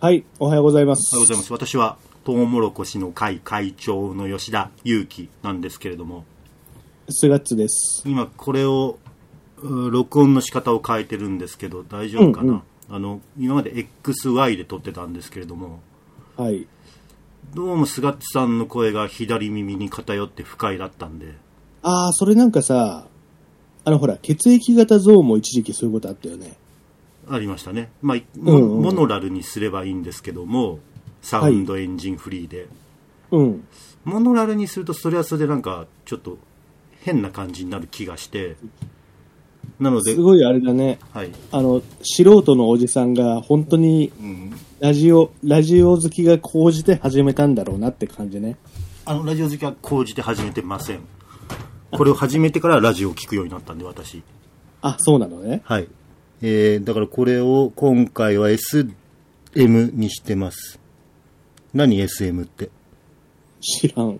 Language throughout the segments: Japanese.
はい、おはようございます。 おはようございます。私はトウモロコシの会会長の吉田裕樹なんですけれども、 スガッツです。 今これを録音の仕方を変えてるんですけど大丈夫かな、今まで XY で撮ってたんですけれども、 はい、 どうもスガッツさんの声が左耳に偏って不快だったんで。 ああ、それなんかさ、ほら血液型ゾーンも一時期そういうことあったよね。 ありましたね。まあ、モノラルにすればいいんですけども、サウンドエンジンフリーで、 はい、 モノラルにするとそれはそれでなんかちょっと変な感じになる気がして、なのですごいあれだね、 はい、 素人のおじさんが本当にラジオ好きが高じて始めたんだろうなって感じね。 ラジオ好きは高じて始めてません。これを始めてからラジオを聞くようになったんで、私。 あ、そうなのね。 はい。だからこれを今回は SM にしてます。何 SM って？ 知らん。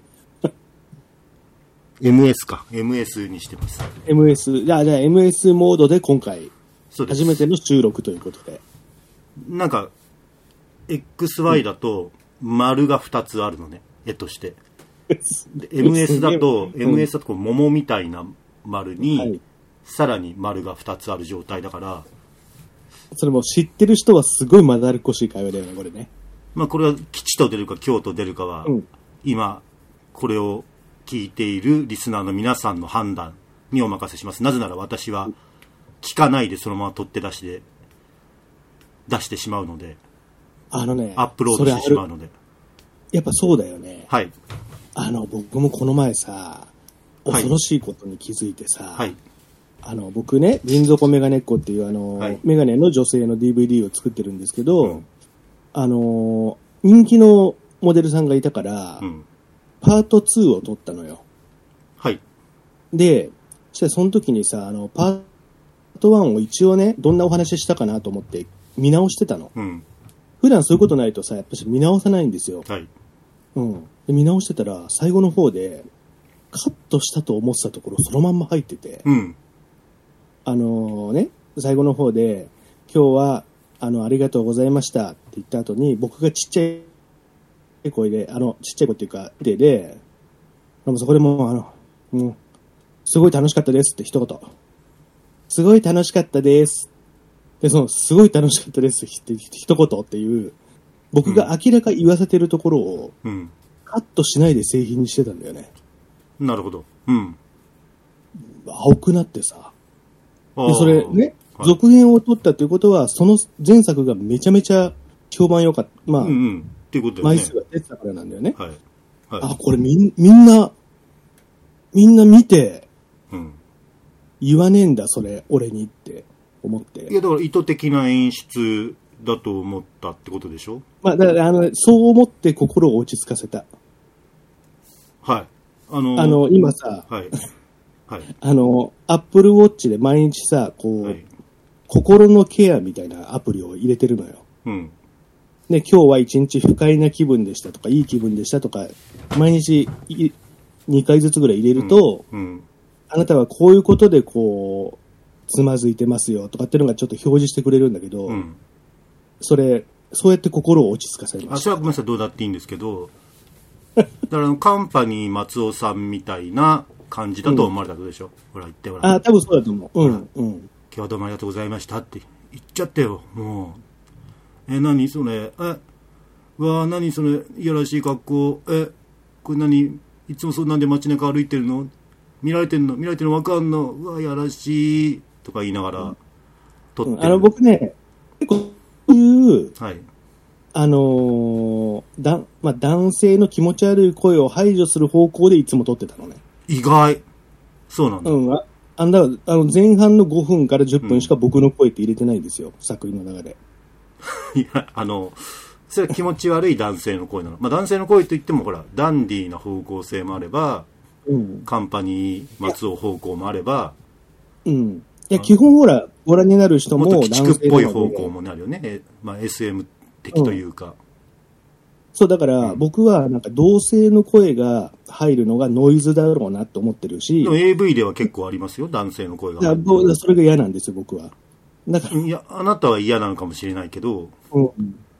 MS か。MS にしてます。 MS。じゃあ MS モードで今回、初めての収録ということで。 なんか、XY だと丸が2つあるのね、絵として。MS だと、MS だとこう桃みたいな丸に、はい、さらに丸が2つある状態だから、 それも知ってる人はすごいまだるっこしい会話だよね、これね。 まあこれは吉と出るか凶と出るかは、今これを聞いているリスナーの皆さんの判断にお任せします。なぜなら私は聞かないでそのまま取って出してしまうので、アップロードしてしまうので。 やっぱそうだよね。 はい。 僕もこの前さ、恐ろしいことに気づいてさ、 はい、 僕ね、銀底メガネっ子っていうはい、メガネの女性の DVD を作ってるんですけど、人気のモデルさんがいたから、パート2を撮ったのよ。 はい。 で、その時にさ、パート1を一応ね、どんなお話したかなと思って見直してたの。普段そういうことないとさ、やっぱり見直さないんですよ。 はい。 で見直してたら、最後の方で、カットしたと思ってたところ、そのまんま入ってて、最後の方で、今日は、ありがとうございましたって言った後に、僕がちっちゃい声で、ちっちゃい声っていうか、で、そこでもう、すごい楽しかったですって一言。すごい楽しかったです。で、すごい楽しかったですって一言っていう、僕が明らか言わせてるところを、カットしないで製品にしてたんだよね。 なるほど。 青くなってさ。で、それね、続編を撮ったということは、その前作がめちゃめちゃ評判良かった。まあ、 っていうことだよね。 枚数が出てたからなんだよね。 はい。 これみんな見て、言わねえんだ、それ、俺にって思って。 いや、だから意図的な演出だと思ったってことでしょ？ まあ、だからそう思って心を落ち着かせた。 はい。 今さ、 はい。はい。 アップルウォッチで毎日さ、心のケアみたいなアプリを入れてるのよ。で、今日は一日不快な気分でしたとか、いい気分でしたとか、毎日2回ずつぐらい入れると、あなたはこういうことでつまずいてますよとかっていうのがちょっと表示してくれるんだけど、そうやって心を落ち着かせました。 それはごめんなさい、どうだっていいんですけど、だからカンパニー松尾さんみたいな感じだと思われたことでしょ。ほら言ってほら。 多分そうだと思う。 今日はどうもありがとうございましたって言っちゃってよ。もう何それ、何それ、いやらしい格好、これ何、いつもそんなんで街中歩いてるの、見られてるの分かんの、いやらしいとか言いながら撮ってる。 僕ね、結構こういう、 はい、 男性の気持ち悪い声を排除する方向でいつも撮ってたのね。 意外。そうなんだ。 前半の5分から10分しか僕の声って入れてないんですよ、作品の中で。 いや、それは気持ち悪い男性の声なの。まあ男性の声といってもほら、ダンディーな方向性もあれば、カンパニー松尾方向もあれば、 いや、基本ほら、ご覧になる人も男性っぽい方向もあるよね。まあ SM 的というか。 そう、だから、僕はなんか同性の声が入るのがノイズだろうなと思ってるし。 AV では結構ありますよ、男性の声が入る。 それが嫌なんですよ、僕は。 だから。いや、あなたは嫌なのかもしれないけど。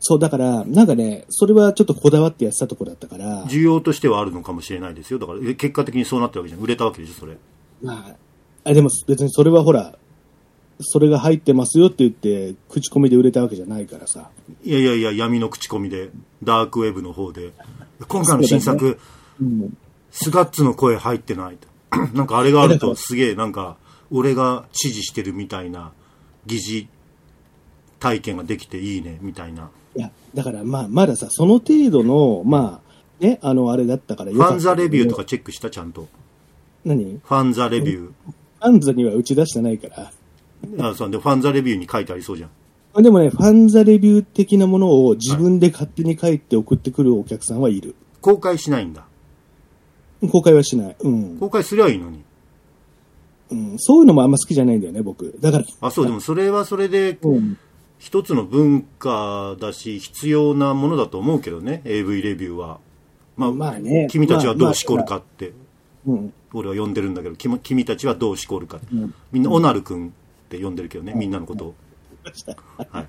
そう、だから、なんかね、それはちょっとこだわってやってたところだったから。 需要としてはあるのかもしれないですよ。だから、結果的にそうなったわけじゃん。売れたわけでしょ、それ。 まあ、でも別にそれはほら、それが入ってますよって言って、口コミで売れたわけじゃないからさ。 いやいやいや、闇の口コミで、ダークウェブの方で。今回の新作、ね、スガッツの声入ってないと。なんかあれがあるとすげえ、なんか、俺が支持してるみたいな、疑似体験ができていいね、みたいな。 いや、だからまあ、まださ、その程度の、まあ、ね、あれだったからよかった。 ファンザレビューとかチェックした、ちゃんと。 何？ ファンザレビュー。 ファンザには打ち出してないから。 そうで、ファンザレビューに書いてありそうじゃん。 でもね、ファンザレビュー的なものを自分で勝手に書いて送ってくるお客さんはいる。 公開しないんだ。 公開はしない。うん。 公開すりゃいいのに。 うん。そういうのもあんま好きじゃないんだよね、僕。だから。 あ、そう、でもそれはそれで、一つの文化だし、必要なものだと思うけどね、AV レビューは。まあね。君たちはどうしこるかって。俺は呼んでるんだけど、君たちはどうしこるか。みんな、オナル君って呼んでるけどね、みんなのことを。はい。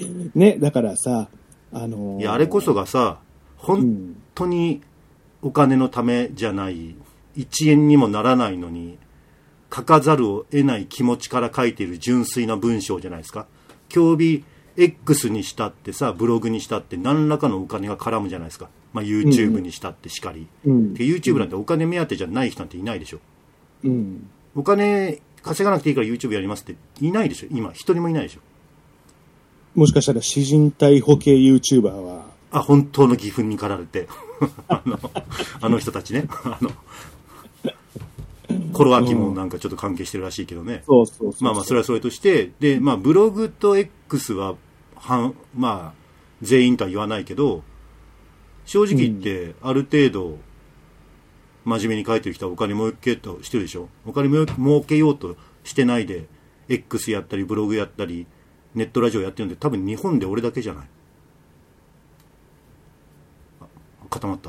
ね、だからさ、 いや、あれこそがさ、本当にお金のためじゃない、1円にもならないのに、書かざるを得ない気持ちから書いている純粋な文章じゃないですか。競技 X にしたってさ、ブログにしたって何らかのお金が絡むじゃないですか。まあ YouTube にしたってしかり。YouTube なんてお金目当てじゃない人なんていないでしょ。お金稼がなくていいから YouTube やりますっていないでしょ。今、一人もいないでしょ。 もしかしたら詩人逮捕系 YouTuber は。 本当の義憤に駆られて。あの人たちね。コロアキもなんかちょっと関係してるらしいけどね。まあまあ、それはそれとして、で、まあ、ブログと X は、まあ、全員とは言わないけど、正直言って、ある程度、真面目に書いてる人はお金儲けようとしてるでしょ。お金儲けようとしてないで、X やったり、ブログやったり、ネットラジオやってるんで、多分日本で俺だけじゃない。固まった。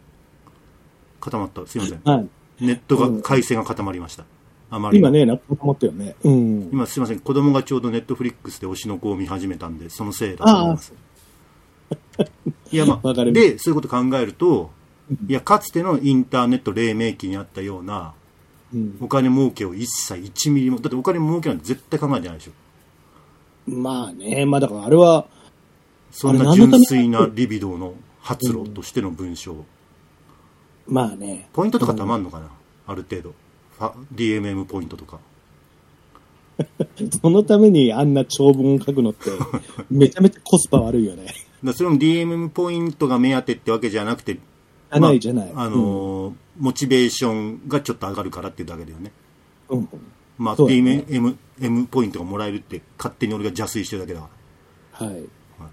すいません。はい、ネットが、回線が固まりました。あまり。 今ね、固まったよね。 今すいません。子供がちょうどネットフリックスで推しの子を見始めたんで、そのせいだと思います。いや、まあ、で、そういうこと考えると、いや、かつてのインターネット黎明期にあったような、お金儲けを一切1ミリも、だってお金儲けなんて絶対考えてないでしょ。 まあね、まあだからあれは、 そんな純粋なリビドーの発露としての文章。 まあね。 ポイントとかたまんのかな、ある程度。DMM ポイントとか。 そのためにあんな長文を書くのって、めちゃめちゃコスパ悪いよね。 それも DMM ポイントが目当てってわけじゃなくて、 じゃない。 モチベーションがちょっと上がるからっていうだけだよね。まあ、DMM ポイントがもらえるって勝手に俺が邪推してるだけだから。はい。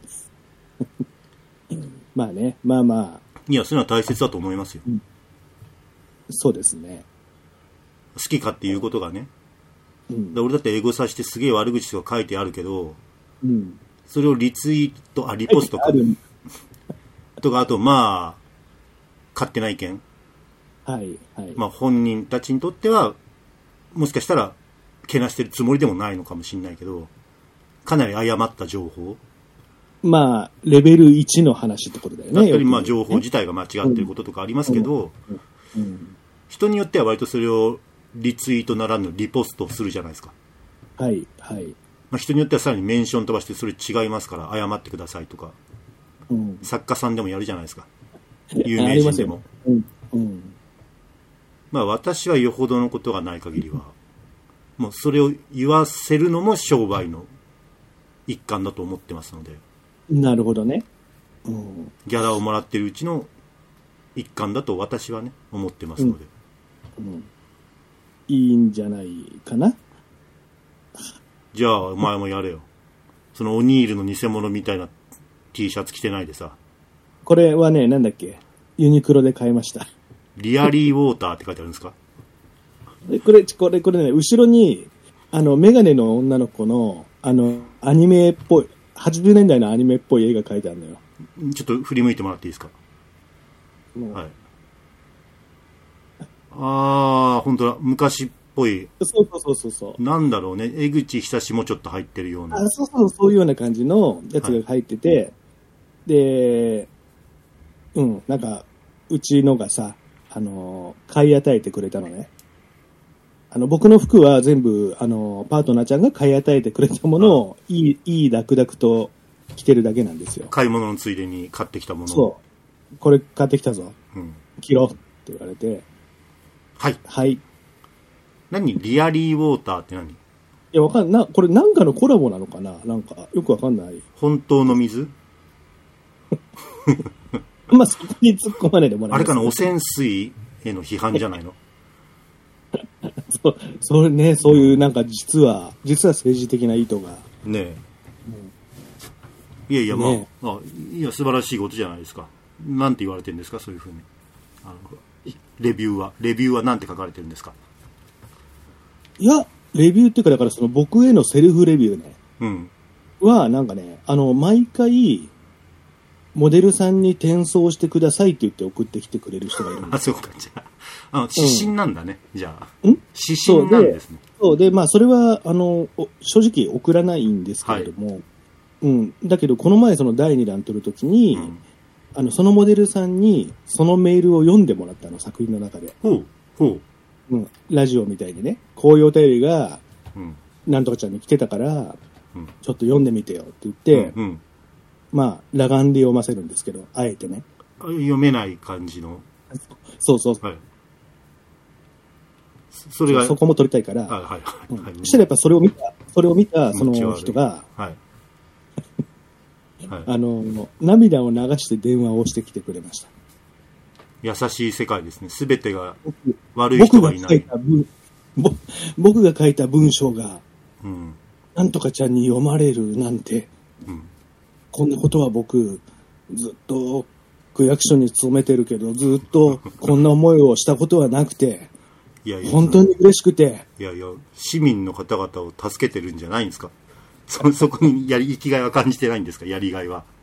まあね、まあまあ。 いや、それは大切だと思いますよ。 そうですね。 好きかっていうことがね。俺だってエゴサしてすげえ悪口とか書いてあるけど、それをリツイート、リポストか。とか、あと、まあ、勝手な意見。まあ、本人たちにとっては、もしかしたら、けなしてるつもりでもないのかもしれないけど、かなり誤った情報。 まあ、レベル1の話ってことだよね。 だったり、まあ、情報自体が間違ってることとかありますけど、人によっては割とそれをリツイートならぬリポストするじゃないですか。まあ、人によってはさらにメンション飛ばしてそれ違いますから謝ってくださいとか、作家さんでもやるじゃないですか。有名人でも。まあ、私はよほどのことがない限りは、もうそれを言わせるのも商売の一環だと思ってますので。 なるほどね。 ギャラをもらってるうちの一環だと私はね、思ってますので。 いいんじゃないかな。 じゃあ、お前もやれよ。そのオニールの偽物みたいな T シャツ着てないでさ。 これはね、なんだっけ、ユニクロで買いました。 リアリーウォーターって書いてあるんですか？ これね、後ろに、メガネの女の子の、アニメっぽい、80年代のアニメっぽい絵が描いてあるのよ。 ちょっと振り向いてもらっていいですか？はい。本当だ。昔っぽい。 そう。 なんだろうね。江口久志もちょっと入ってるような。 そういうような感じのやつが入ってて、 で、なんか、うちのがさ、買い与えてくれたのね。僕の服は全部、パートナーちゃんが買い与えてくれたものを、いいダクダクと着てるだけなんですよ。 買い物のついでに買ってきたものを。 そう。これ買ってきたぞ。 うん。 着ろって言われて。 はい。 はい。 何リアリーウォーターって何？ いや、これなんかのコラボなのかな、なんか、よくわかんない。 本当の水まあ、そこに突っ込まないでもらえます。 あれかな、汚染水への批判じゃないの？ それね、そういうなんか実は政治的な意図が。 ねえ。いやいや、まあ、いや、素晴らしいことじゃないですか。なんて言われてるんですか、そういうふうに。レビューはなんて書かれてるんですか？ いや、レビューっていうか、だからその僕へのセルフレビューね。 うん。 は、なんかね、毎回、モデルさんに転送してくださいって言って送ってきてくれる人がいるんです。 あ、そうか、じゃあ。指針なんだね、じゃあ。 指針なんですね。 そうで、まあ、それは、正直送らないんですけれども、だけど、この前その第2弾撮るときに、そのモデルさんに、そのメールを読んでもらったの、作品の中で。 ほう。 ラジオみたいにね、こういうお便りが、なんとかちゃんに来てたから、ちょっと読んでみてよって言って、まあ、裸眼で読ませるんですけど、あえてね。 読めない感じの。 そう。はい、 それがそこも撮りたいから、そしたらやっぱそれを見たその人が、涙を流して電話をしてきてくれました。 優しい世界ですね。すべてが悪い人がいない。 僕が書いた文章が、なんとかちゃんに読まれるなんて、こんなことは僕、ずっと区役所に勤めてるけど、ずっとこんな思いをしたことはなくて、本当に嬉しくて。 いや、市民の方々を助けてるんじゃないんですか？そこに生きがいは感じてないんですか？やりがいは。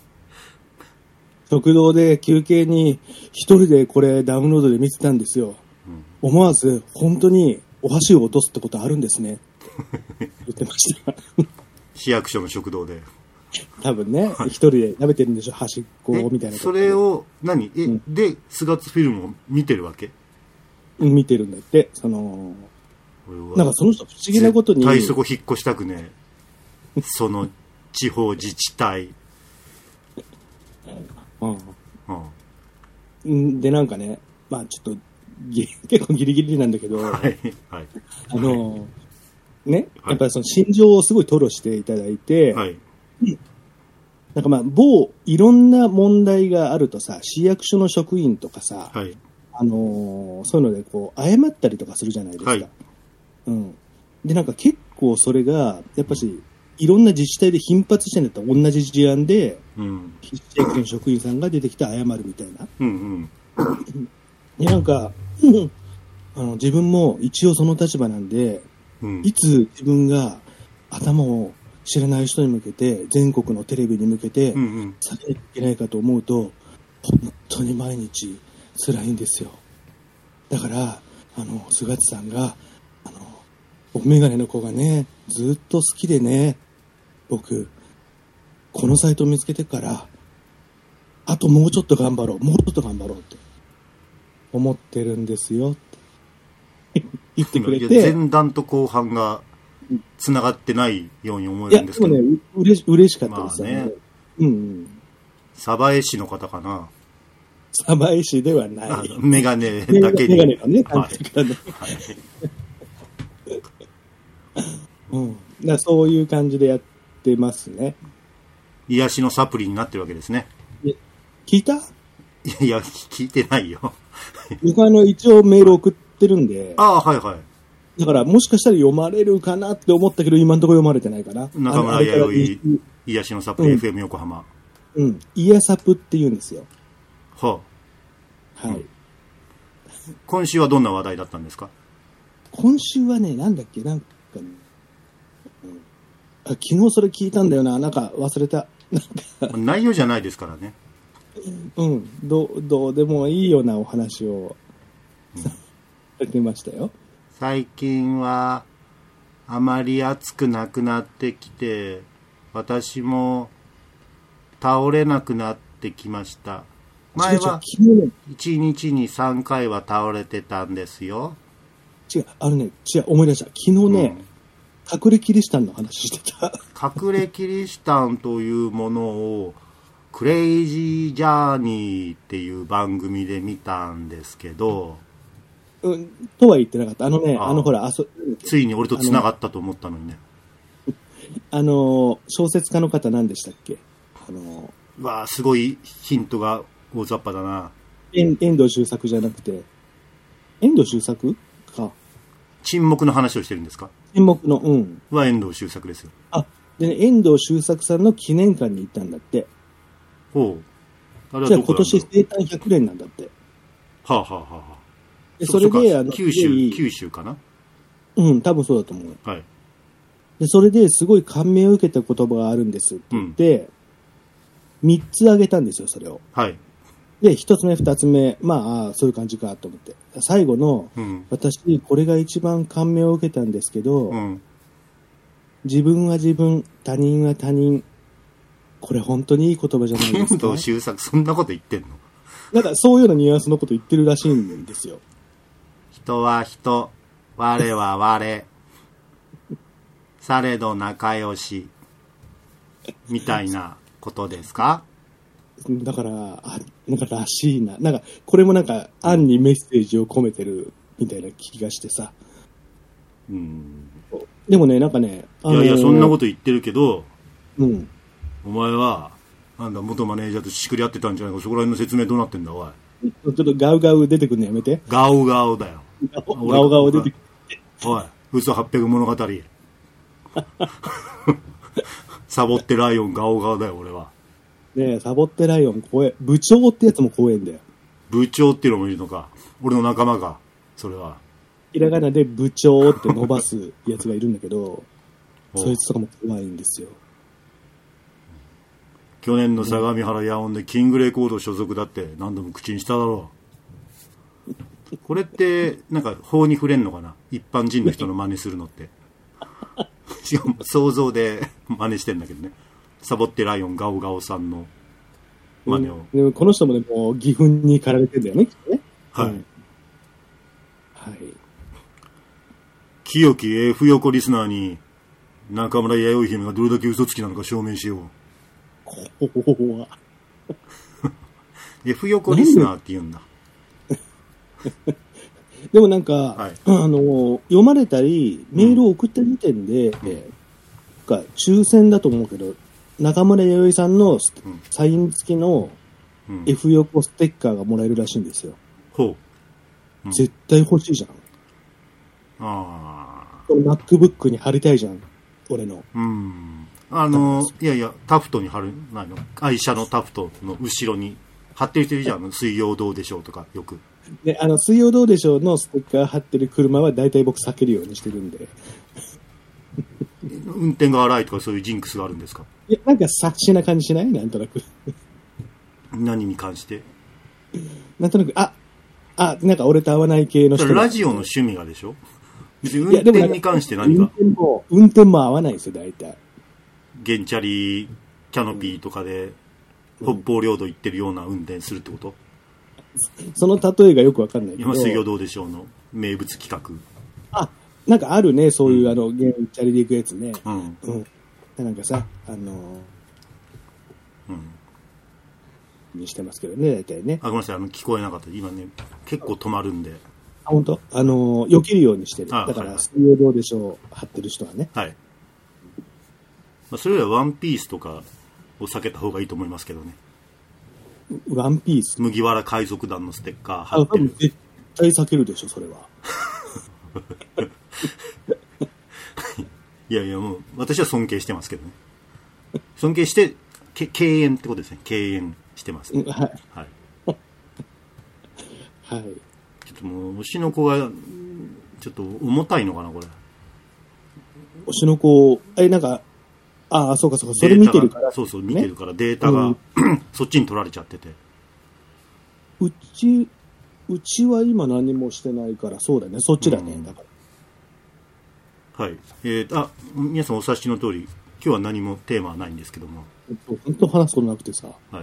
食堂で休憩に一人でこれダウンロードで見てたんですよ。思わず本当にお箸を落とすってことあるんですね。言ってました。 市役所の食堂で。 多分ね、一人で食べてるんでしょ、端っこみたいな。 それをでスガッツフィルムを見てるわけ？ 見てるんだって。なんかその人不思議なことに。 絶対そこ引っ越したくねえ。その地方自治体。 で、なんかね、まあちょっと結構ギリギリなんだけど、ね、やっぱりその心情をすごい吐露していただいて、なんかまあいろんな問題があるとさ、市役所の職員とかさ、そういうのでこう謝ったりとかするじゃないですか。で、なんか結構それがやっぱしいろんな自治体で頻発してんだったら同じ事案で、市役所の職員さんが出てきて謝るみたいな。で、なんか、自分も一応その立場なんで、いつ自分が頭を知らない人に向けて、全国のテレビに向けて、されなきゃいけないかと思うと、本当に毎日辛いんですよ。だから、菅地さんが、メガネの子がね、ずっと好きでね、僕、このサイトを見つけてから、あともうちょっと頑張ろうって思ってるんですよって言ってくれて。 前段と後半がつながってないように思えるんですけど。 いや、でもね、嬉しかったですよね。 鯖江市の方かな。 鯖江市ではない。 メガネだけに。 メガネがね、だそういう感じでやってますね。 癒しのサプリになってるわけですね。 聞いた？ いや、聞いてないよ。 僕一応メール送ってるんで。だからもしかしたら読まれるかなって思ったけど、今のところ読まれてないかな。 中村弥生癒しのサプリ FM 横浜。 イヤサプって言うんですよ。 今週はどんな話題だったんですか？ 今週はね、なんだっけ、なんか、昨日それ聞いたんだよな、なんか忘れた。 内容じゃないですからね。 どうでもいいようなお話をされてましたよ。 最近はあまり暑くなくなってきて、私も倒れなくなってきました。前は1日に3回は倒れてたんですよ。 違う、思い出した。昨日ね、隠れキリシタンの話してた。 隠れキリシタンというものを、クレイジージャーニーっていう番組で見たんですけど、 とは言ってなかった。ほら、 ついに俺と繋がったと思ったのにね。 小説家の方何でしたっけ？ わあ、すごいヒントが大雑把だな。 遠藤周作じゃなくて、遠藤周作か。 沈黙の話をしてるんですか？ 沈黙の、 は遠藤周作ですよ。 でね、遠藤周作さんの記念館に行ったんだって。 ほう。 じゃあ今年生誕100年なんだって。 はあはあはあ。 でそれで九州かな？ 多分そうだと思う。 はい。 で、それですごい感銘を受けた言葉があるんですって言って、3つあげたんですよ、それを。 はい。 で、1つ目、2つ目、そういう感じかと思って。最後の、私、これが一番感銘を受けたんですけど、自分は自分、他人は他人。これ本当にいい言葉じゃないですか。 遠藤周作、そんなこと言ってんの？ なんかそういうようなニュアンスのこと言ってるらしいんですよ。 人は人、我は我。されど仲良し。みたいなことですか？ だから、なんからしいな。なんか、これもなんか、暗にメッセージを込めてるみたいな気がしてさ。でもね、なんかね、 いやいや、そんなこと言ってるけど、 お前は、なんだ、元マネージャーとしくり合ってたんじゃないか、そこら辺の説明どうなってんだ、おい。 ちょっとガウガウ出てくるのやめて。 ガウガウだよ。 ガウガウ出てくる。 おい、嘘800物語。サボってライオンガオガオだよ、俺は。 ねえ、サボってライオン怖え。部長ってやつも怖えんだよ。 部長っていうのもいるのか。俺の仲間か、それは。 ひらがなで部長って伸ばすやつがいるんだけど、そいつとかも怖いんですよ。 去年の相模原ヤオンでキングレコード所属だって何度も口にしただろう。これってなんか法に触れんのかな、一般人の人の真似するのって。しかも想像で真似してんだけどね。サボってライオンガオガオさんの真似を。 でもこの人もね、もう義憤に駆られてんだよね、きっとね。 はい。 はい。 清き F 横リスナーに中村弥生姫がどれだけ嘘つきなのか証明しよう。 怖 F 横リスナーって言うんだ。 でもなんか、 はい、 読まれたりメールを送った時点で、抽選だと思うけど、中村弥生さんのサイン付きの F 横ステッカーがもらえるらしいんですよ。絶対欲しいじゃん。MacBook に貼りたいじゃん、俺の。 いやいや、タフトに貼るないの？愛車のタフトの後ろに貼ってる人いるじゃん。水曜どうでしょうとか、よく。 で、水曜どうでしょうのステッカー貼ってる車は大体僕避けるようにしてるんで。 運転が荒いとかそういうジンクスがあるんですか？ いや、なんか察しな感じしない？なんとなく。 何に関して？ なんとなく、なんか俺と合わない系の人。 ラジオの趣味がでしょ？別に運転に関して何か？ 運転も合わないですよ、大体。 ゲンチャリキャノピーとかで北方領土行ってるような運転するってこと？ その例えがよくわかんないけど。 今水曜どうでしょうの名物企画。 なんかあるね、そういう、ゲンチャリで行くやつね。なんかさ、にしてますけどね、大体ね。 ごめんなさい、聞こえなかった。今ね、結構止まるんで。 本当？避けるようにしてる。だから、水曜どうでしょう、貼ってる人はね。 はい。それよりはワンピースとかを避けた方がいいと思いますけどね。 ワンピース？ 麦わら海賊団のステッカー貼ってる。 絶対避けるでしょ、それは。 いやいや、もう私は尊敬してますけどね。尊敬して敬遠ってことですね。敬遠してます、ね。 はい。 はい。 はい。 ちょっともう推しの子がちょっと重たいのかな、これ。 推しの子、なんか、そうかそうか、それ見てるから、ね。 そうそう、見てるからデータが、そっちに取られちゃってて。 うちは今何もしてないから、そうだね、そっちだね、だから。 はい。皆さんお察しの通り、 今日は何もテーマはないんですけども。 本当話すことなくてさ。 はい。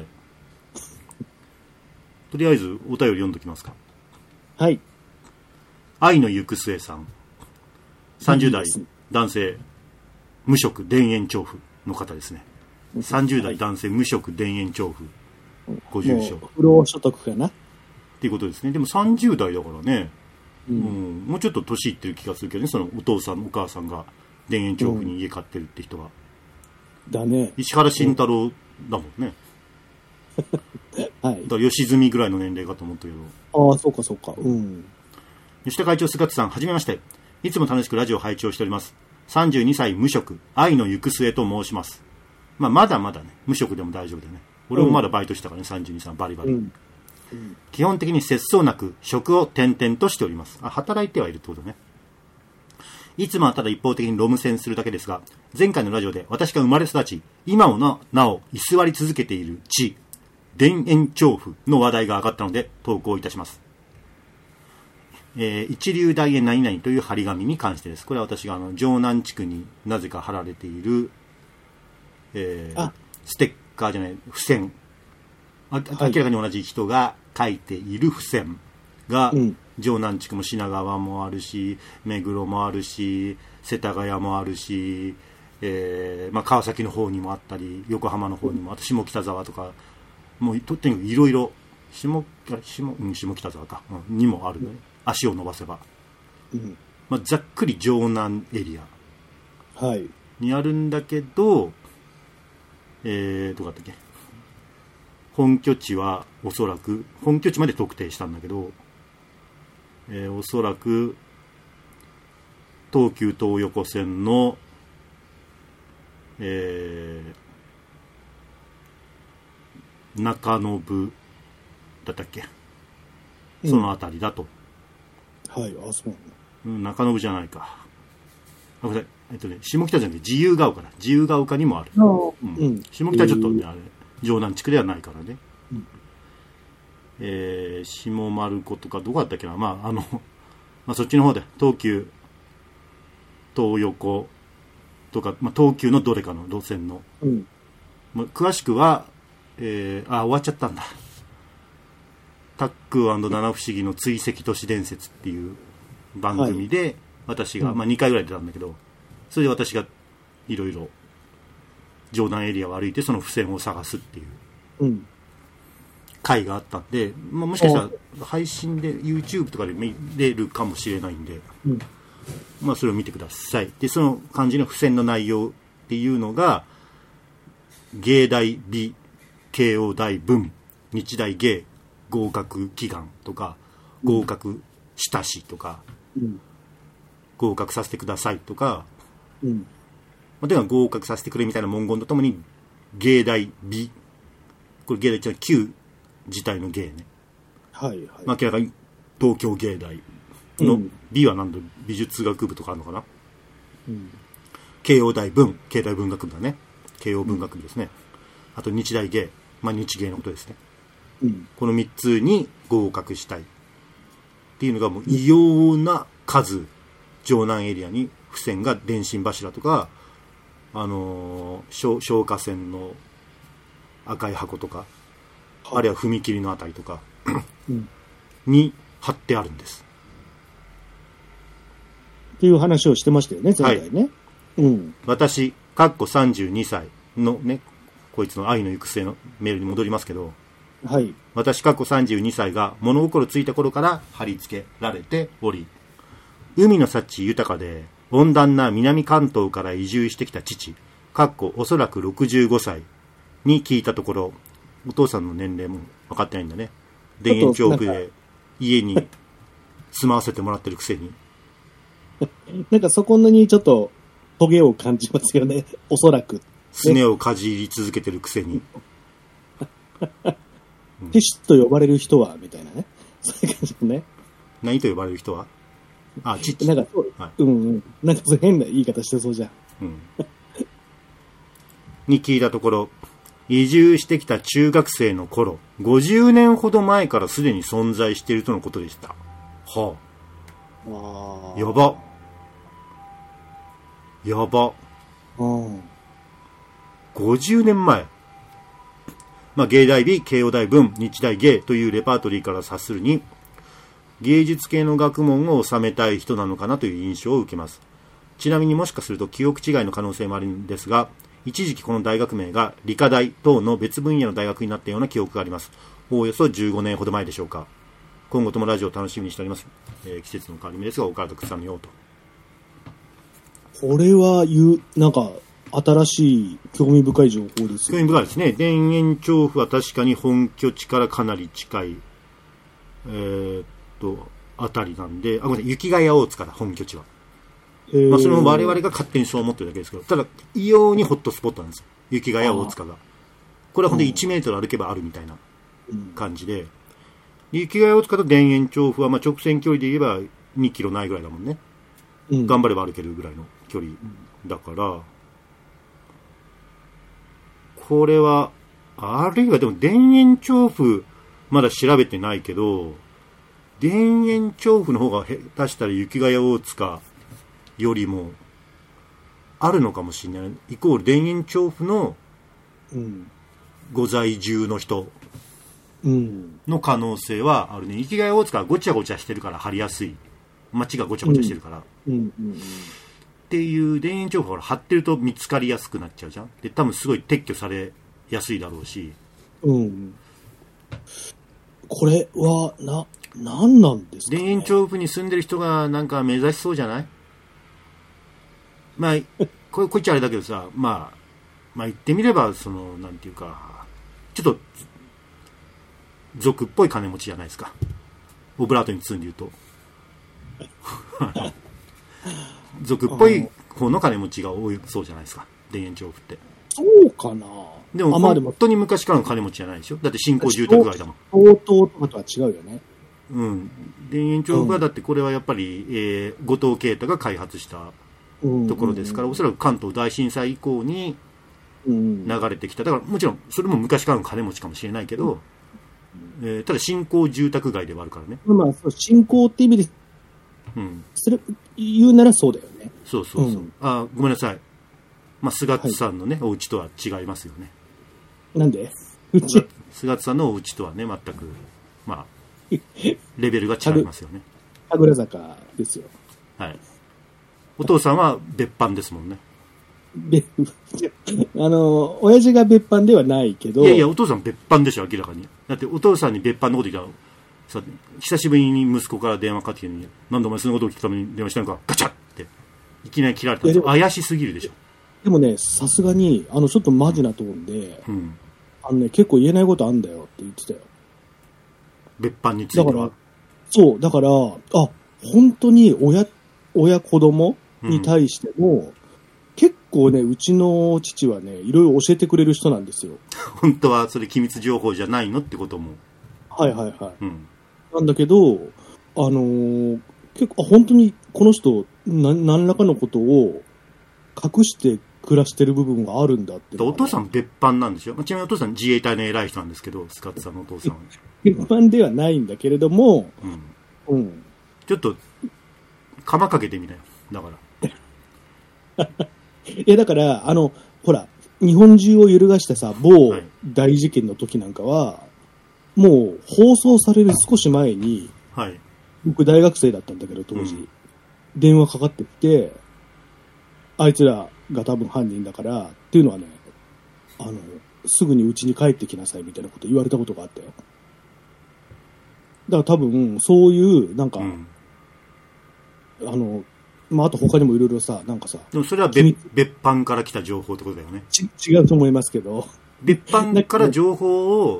とりあえずお便り読んどきますか。 はい。 愛の行く末さん。30代男性、無職田園調布の方ですね。30代男性無職田園調布。ご住所。 不労所得かなっていうことですね。でも30代だからね、もうちょっと年いってる気がするけどね、そのお父さんお母さんが田園調布に家買ってるって人は。 だね。 石原慎太郎だもんね。 はい。 だから吉住ぐらいの年齢かと思ったけど。ああ、そうかそうか。 吉田会長、菅田さん、はじめまして。いつも楽しくラジオ拝聴しております。32歳無職、愛の行く末と申します。まだまだね、無職でも大丈夫でね。俺もまだバイトしたからね、32歳バリバリ。基本的に節操なく職を転々としております。働いてはいるってことね。いつもはただ一方的にロム線するだけですが、前回のラジオで私が生まれ育ち、今もなお居座り続けている地、田園調布の話題が上がったので投稿いたします。一流大園何々という張り紙に関してです。これは私が城南地区になぜか貼られている、ステッカーじゃない、付箋。明らかに同じ人が書いている付箋が、城南地区も品川もあるし、目黒もあるし、世田谷もあるし、川崎の方にもあったり、横浜の方にも、あと下北沢とか、もうとにかくいろいろ、下北沢か、にもあるね。足を伸ばせば。ざっくり城南エリアにあるんだけど、どこだったっけ、本拠地はおそらく本拠地まで特定したんだけど、おそらく東急東横線の、中延だったっけ、そのあたりだと。 はい、そうなんだ。中延じゃないか。ごめんなさい。下北じゃなくて自由が丘だ。自由が丘にもある。下北はちょっとね、城南地区ではないからね。下丸子とかどこだったっけな。そっちの方で東急東横とか、東急のどれかの路線の、詳しくは、終わっちゃったんだ。タック&七不思議の追跡都市伝説っていう番組で、私が、2回ぐらい出たんだけど、それで私がいろいろ城南エリアを歩いてその付箋を探すっていう回があったんで、もしかしたら配信で YouTube とかで見れるかもしれないんで、それを見てください。で、その漢字の付箋の内容っていうのが、芸大美、慶応大文、日大芸、合格祈願とか、合格したしとか、合格させてくださいとか、では合格させてくれみたいな文言とともに、芸大美、これ芸大って旧自体の芸ね。明らかに東京芸大の美は何だ、美術学部とかあるのかな。慶応大文、慶大文学部だね。慶応文学部ですね。あと日大芸、日芸のことですね。この3つに合格したいっていうのがもう異様な数、城南エリアに付箋が電信柱とか、消火栓の赤い箱とか、あるいは踏切のあたりとかに貼ってあるんです。 っていう話をしてましたよね、前回ね。 私、32歳のね、こいつの愛の行く末のメールに戻りますけど、私、32歳が物心ついた頃から貼り付けられており、海の幸豊かで温暖な南関東から移住してきた父、おそらく65歳に聞いたところ、お父さんの年齢も分かってないんだね。田園調布で家に住まわせてもらってるくせに。 なんかそこにちょっとトゲを感じますよね、おそらく。 すねをかじり続けてるくせに。 ティシと呼ばれる人はみたいなね、そういう感じね。 何と呼ばれる人は、父。 なんかなんかそう変な言い方してそうじゃん。 に聞いたところ、移住してきた中学生の頃、50年ほど前からすでに存在しているとのことでした。やば。 50年前。芸大美、慶応大文、日大芸というレパートリーから察するに、芸術系の学問を収めたい人なのかなという印象を受けます。ちなみにもしかすると記憶違いの可能性もあるんですが、一時期この大学名が理科大等の別分野の大学になったような記憶があります。おおよそ15年ほど前でしょうか。今後ともラジオを楽しみにしております。季節の変わり目ですが、お体くさみようと。 これはなんか、新しい興味深い情報ですよ。 興味深いですね。田園調布は確かに本拠地からかなり近い、あたりなんで、ごめんなさい、雪ヶ谷大塚だ、本拠地は。それも我々が勝手にそう思ってるだけですけど、ただ、異様にホットスポットなんですよ。雪ヶ谷大塚が。これはほんと1メートル歩けばあるみたいな感じで、雪ヶ谷大塚と田園調布は直線距離で言えば2キロないぐらいだもんね。頑張れば歩けるぐらいの距離だから、これは、あるいはでも田園調布、まだ調べてないけど、田園調布の方が下手したら雪ヶ谷大塚よりもあるのかもしれない。イコール田園調布のご在住の人の可能性はあるね。雪ヶ谷大塚はごちゃごちゃしてるから張りやすい。街がごちゃごちゃしてるから。っていう田園調布は張ってると見つかりやすくなっちゃうじゃん。で、多分すごい撤去されやすいだろうし。 これは何なんですかね。 田園調布に住んでる人がなんか目指しそうじゃない？こいつあれだけどさ、言ってみればなんていうか、ちょっと族っぽい金持ちじゃないですか。オブラートに包んで言うと。族っぽい方の金持ちが多いそうじゃないですか、田園調布って。 そうかな。 でも本当に昔からの金持ちじゃないでしょ。だって新興住宅街だもん。 相当とかとは違うよね。 田園調布はだってこれはやっぱり、後藤啓太が開発したところですから、おそらく関東大震災以降に流れてきた。だからもちろんそれも昔からの金持ちかもしれないけど、ただ新興住宅街ではあるからね。 新興って意味で言うならそうだよね。 そう。ごめんなさい。菅津さんのね、お家とは違いますよね。 なんで？ 菅津さんのお家とはね、全く、レベルが違いますよね。 神楽坂ですよ。 はい。お父さんは別班ですもんね。 親父が別班ではないけど。 いや、お父さん別班でしょ、明らかに。だってお父さんに別班のこと言ったら、さ、久しぶりに息子から電話かかってきて、なんでお前そのことを聞くために電話したのか、ガチャって、いきなり切られたんですよ。怪しすぎるでしょ。 でもね、さすがに、ちょっとマジなトーンで、結構言えないことあんだよって言ってたよ。 別班については。 だから、本当に親子供に対しても、結構ね、うちの父はね、いろいろ教えてくれる人なんですよ。 本当はそれ機密情報じゃないのってことも。 はい。なんだけど、結構、本当にこの人、何らかのことを隠して暮らしてる部分があるんだって。 お父さん別班なんですよ。ちなみにお父さん自衛隊の偉い人なんですけど、スカッツさんのお父さんは。 別班ではないんだけれども、 ちょっと、釜かけてみなよ。だから。 だから、ほら、日本中を揺るがしたさ、某大事件の時なんかは、もう放送される少し前に、僕大学生だったんだけど、当時、電話かかってきて、あいつらが多分犯人だから、っていうのはね、すぐに家に帰ってきなさいみたいなこと言われたことがあったよ。だから多分、そういう、なんか、あと他にもいろいろさ、なんかさ。 でもそれは別班から来た情報ってことだよね。 違うと思いますけど。 別班から情報を、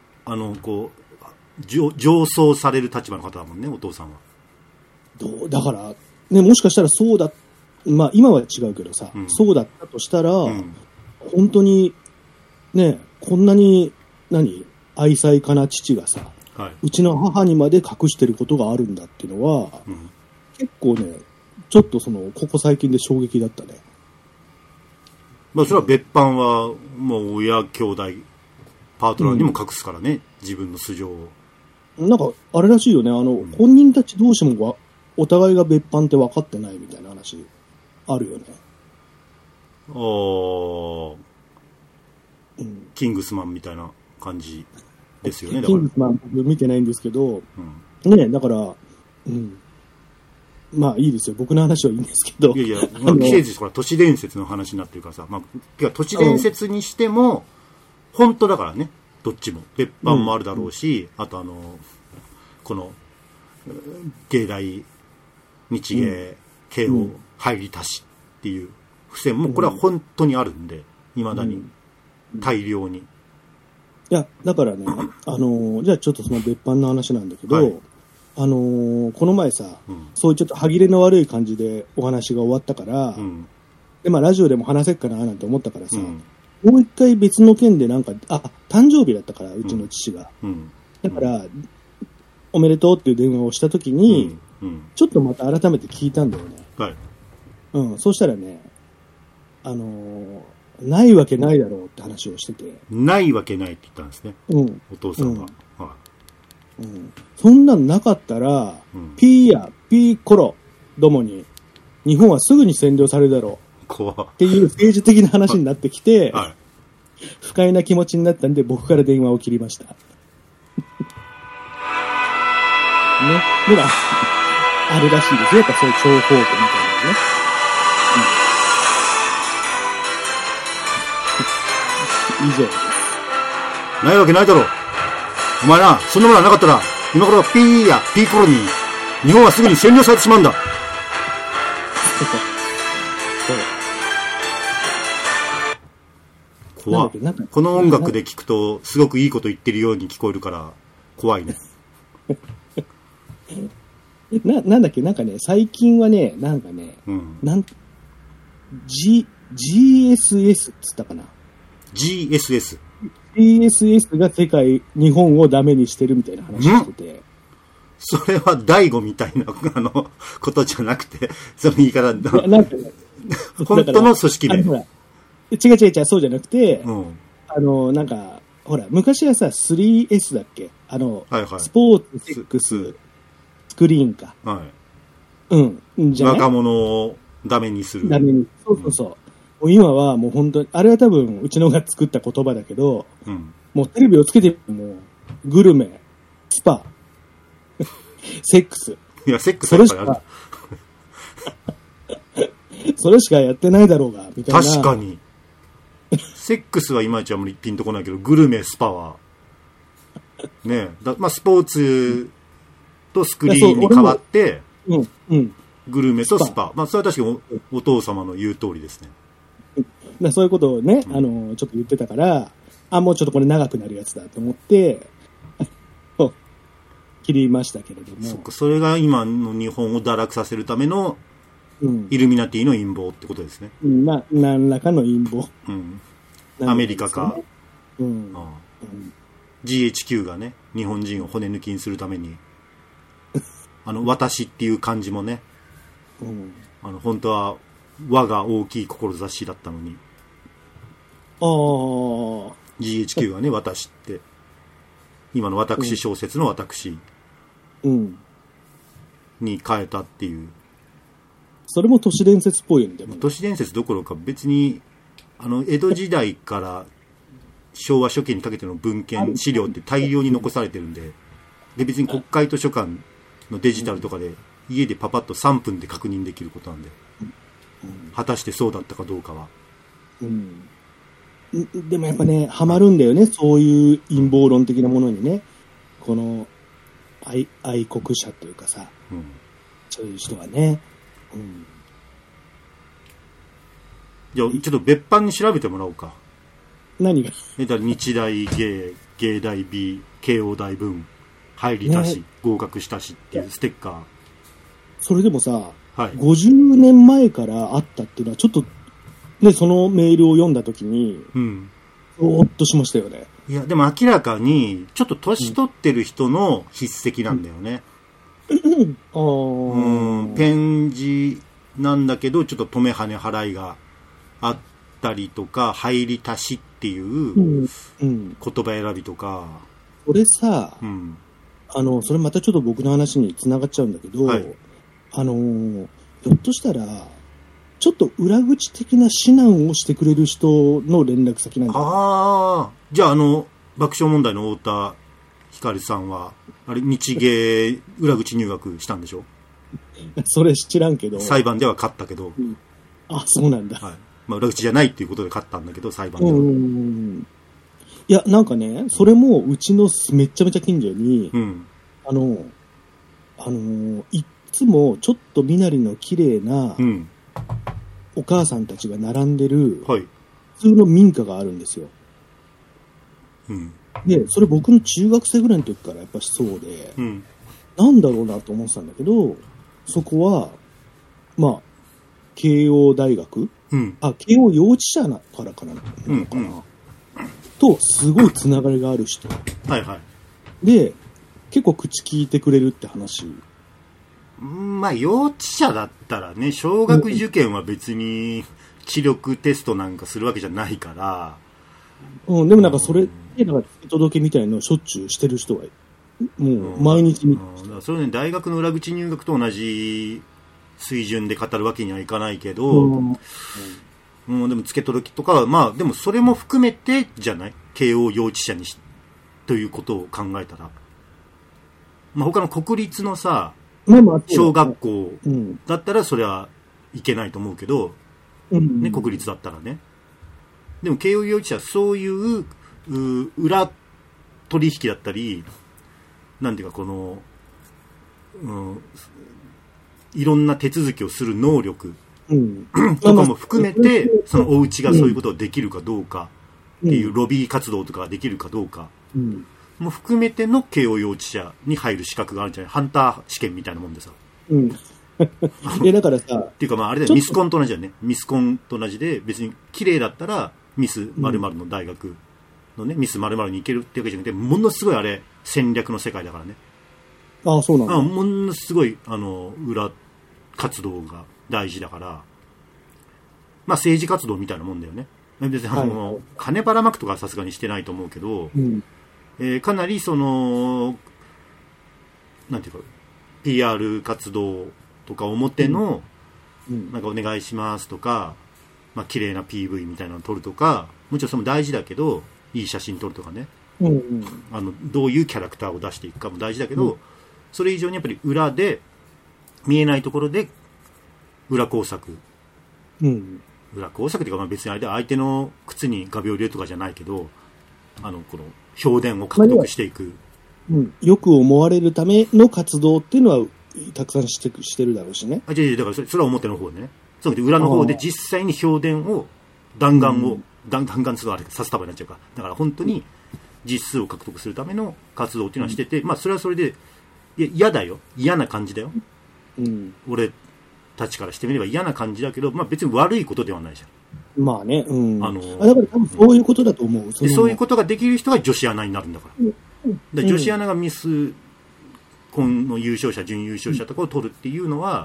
上層される立場の方だもんね、お父さんは。 だから、ね、もしかしたらそうだ、今は違うけどさ、そうだったとしたら、本当に、ね、こんなに、愛妻家な父がさ、うちの母にまで隠してることがあるんだっていうのは、結構ね、ちょっとここ最近で衝撃だったね。 それは別班は、もう親、兄弟、パートナーにも隠すからね、自分の素性を。 なんか、あれらしいよね、本人たち同士もお互いが別班って分かってないみたいな話、あるよね。 キングスマンみたいな感じですよね。だキからングスマン僕見てないんですけど、ね、だから、まあいいですよ。僕の話はいいんですけど。 いやいや、まあ、季節ほら都市伝説の話になってるからさ、まあ、てか都市伝説にしても、本当だからね、どっちも。別版もあるだろうし、あとこの、芸大、日芸、慶応、入り足しっていう付箋も、これは本当にあるんで、未だに、大量に。 いや、だからね、じゃあちょっとその別版の話なんだけど、 はいこの前さ、そういうちょっと歯切れの悪い感じでお話が終わったから、で、まあラジオでも話せっかななんて思ったからさ、もう一回別の件でなんか、誕生日だったから、うちの父が。だから、おめでとうっていう電話をしたときに、ちょっとまた改めて聞いたんだよね。 はい。 そうしたらね、ないわけないだろうって話をしてて。 ないわけないって言ったんですね。お父さんは。 そんなのなかったら、ピーやピーコロどもに、日本はすぐに占領されるだろう。っていう政治的な話になってきて、不快な気持ちになったんで僕から電話を切りました。ね。では、あるらしいですよ。やっぱそういう諜報部みたいなのね。以上です。 ないわけないだろう。お前な、そんなものはなかったら、今頃ピーやピーコロに、日本はすぐに占領されてしまうんだ。怖い。この音楽で聞くと、すごくいいこと言ってるように聞こえるから、怖いね。 なんだっけ、なんかね、最近はね、なんかね、GSS っつったかな。 GSS。 GSS が世界、日本をダメにしてるみたいな話をしてて。 それは大悟みたいな、ことじゃなくて、その言い方の。 なんかね、 本当の組織名。 違う、そうじゃなくて、なんか、ほら、昔はさ、3S だっけスポーツ、セックス、スクリーンか。じゃない？ 若者をダメにする。 ダメに。そう。今はもう本当に、あれは多分うちのが作った言葉だけど、もうテレビをつけても、グルメ、スパ、セックス。 いや、セックスはやっぱりある。それしかやってないだろうが、みたいな。 確かに。セックスはいまいちあんまりピンとこないけど、グルメ、スパは、ねまあ、スポーツとスクリーンに変わって、グルメとスパ。まあ、それは確かにお父様の言う通りですね。 そういうことをね、ちょっと言ってたから、もうちょっとこれ長くなるやつだと思って、切りましたけれども。 それが今の日本を堕落させるための、イルミナティの陰謀ってことですね。 何らかの陰謀。 アメリカか。GHQ がね、日本人を骨抜きにするために、私っていう漢字もね、本当は我が大きい志だったのに、GHQ はね、私って、今の私小説の私に変えたっていう。 それも都市伝説っぽいよね。 都市伝説どころか別に、江戸時代から昭和初期にかけての文献、資料って大量に残されてるんで、別に国会図書館のデジタルとかで、家でパパッと3分で確認できることなんで、果たしてそうだったかどうかは。 でもやっぱね、ハマるんだよね、そういう陰謀論的なものにね。この愛国者というかさ、そういう人はね。 じゃあちょっと別班に調べてもらおうか。 何が？ 日大芸大 B 慶応大文入りたし、合格したしっていうステッカー。 それでもさ、50年前からあったっていうのはちょっとね、そのメールを読んだときに、おーっとしましたよね。 いやでも明らかにちょっと年取ってる人の筆跡なんだよね。ペン字なんだけどちょっと止め跳ね払いがあったりとか、入り足しっていう言葉選びとか。 これさ、それまたちょっと僕の話に繋がっちゃうんだけど、ひょっとしたらちょっと裏口的な指南をしてくれる人の連絡先なんだ。 ああ、じゃあ爆笑問題の太田光さんは、あれ、日芸裏口入学したんでしょ？ それ知らんけど。 裁判では勝ったけど。 あ、そうなんだ。 はい。まあ、裏口じゃないっていうことで勝ったんだけど、裁判では。 いや、なんかね、それもうちのめっちゃめちゃ近所に、いっつもちょっと身なりの綺麗なお母さんたちが並んでる、普通の民家があるんですよ。で、それ僕の中学生ぐらいの時からやっぱしそうで、なんだろうなと思ってたんだけど、そこは、まあ、慶応大学、慶応幼稚舎からかな、と、すごいつながりがある人。で、結構口聞いてくれるって話。 まあ、幼稚舎だったらね、小学受験は別に知力テストなんかするわけじゃないから。 でもなんかそれで、なんか届けみたいなのをしょっちゅうしてる人が、もう毎日見てる。それね、大学の裏口入学と同じ水準で語るわけにはいかないけど、でも付け届きとかは、まあ、でもそれも含めてじゃない？慶応幼稚舎にということを考えたら。まあ、他の国立のさ、小学校だったらそれはいけないと思うけど、ね、国立だったらね。でも慶応幼稚舎はそういう裏取引だったり、なんていうかこの、いろんな手続きをする能力とかも含めて、そのお家がそういうことをできるかどうかっていうロビー活動とかができるかどうかも含めての慶応幼稚舎に入る資格があるんじゃない？ハンター試験みたいなもんでさ。 だからさ。 っていうかまああれだよ、ミスコンと同じだよね。ミスコンと同じで、別に綺麗だったらミス〇〇の大学のね、ミス〇〇に行けるってわけじゃなくて、ものすごいあれ戦略の世界だからね。 ああ、そうなんだ。 ものすごい裏活動が大事だから、まあ政治活動みたいなもんだよね。別に金ばらまくとかはさすがにしてないと思うけど、かなりそのなんていうか PR 活動とか表の、なんかお願いしますとか、まあ綺麗な PV みたいなのを撮るとか、もちろんそれも大事だけど、いい写真撮るとかね、どういうキャラクターを出していくかも大事だけど、それ以上にやっぱり裏で見えないところで裏工作、裏工作っていうか、まあ別にあれで相手の靴に画鋲入れるとかじゃないけど、この評伝を獲得していく、 よく思われるための活動っていうのはたくさんしてるだろうしね。 だからそれは表の方でね、そうで裏の方で実際に評伝を弾丸を、弾丸つうのはあれさす束になっちゃうから、だから本当に実数を獲得するための活動っていうのはしてて、まあそれはそれで嫌だよ、嫌な感じだよ、俺たちからしてみれば嫌な感じだけど、まあ別に悪いことではないじゃん。 まあね、だから多分そういうことだと思う。 そういうことができる人が女子アナになるんだから。女子アナがミスコンの優勝者、準優勝者とかを取るっていうのは、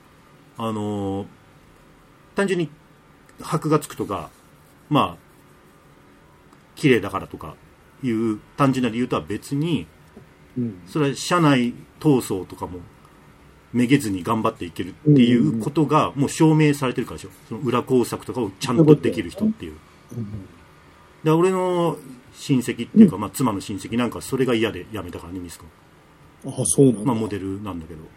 単純に箔がつくとか、まあ綺麗だからとかいう単純な理由とは別に、それは社内闘争とかもめげずに頑張っていけるっていうことがもう証明されてるからでしょ。その裏工作とかをちゃんとできる人っていう。で俺の親戚っていうか、まあ妻の親戚なんかそれが嫌で辞めたからね、ミスコン。 あ、そうなんだ。 まあモデルなんだけど。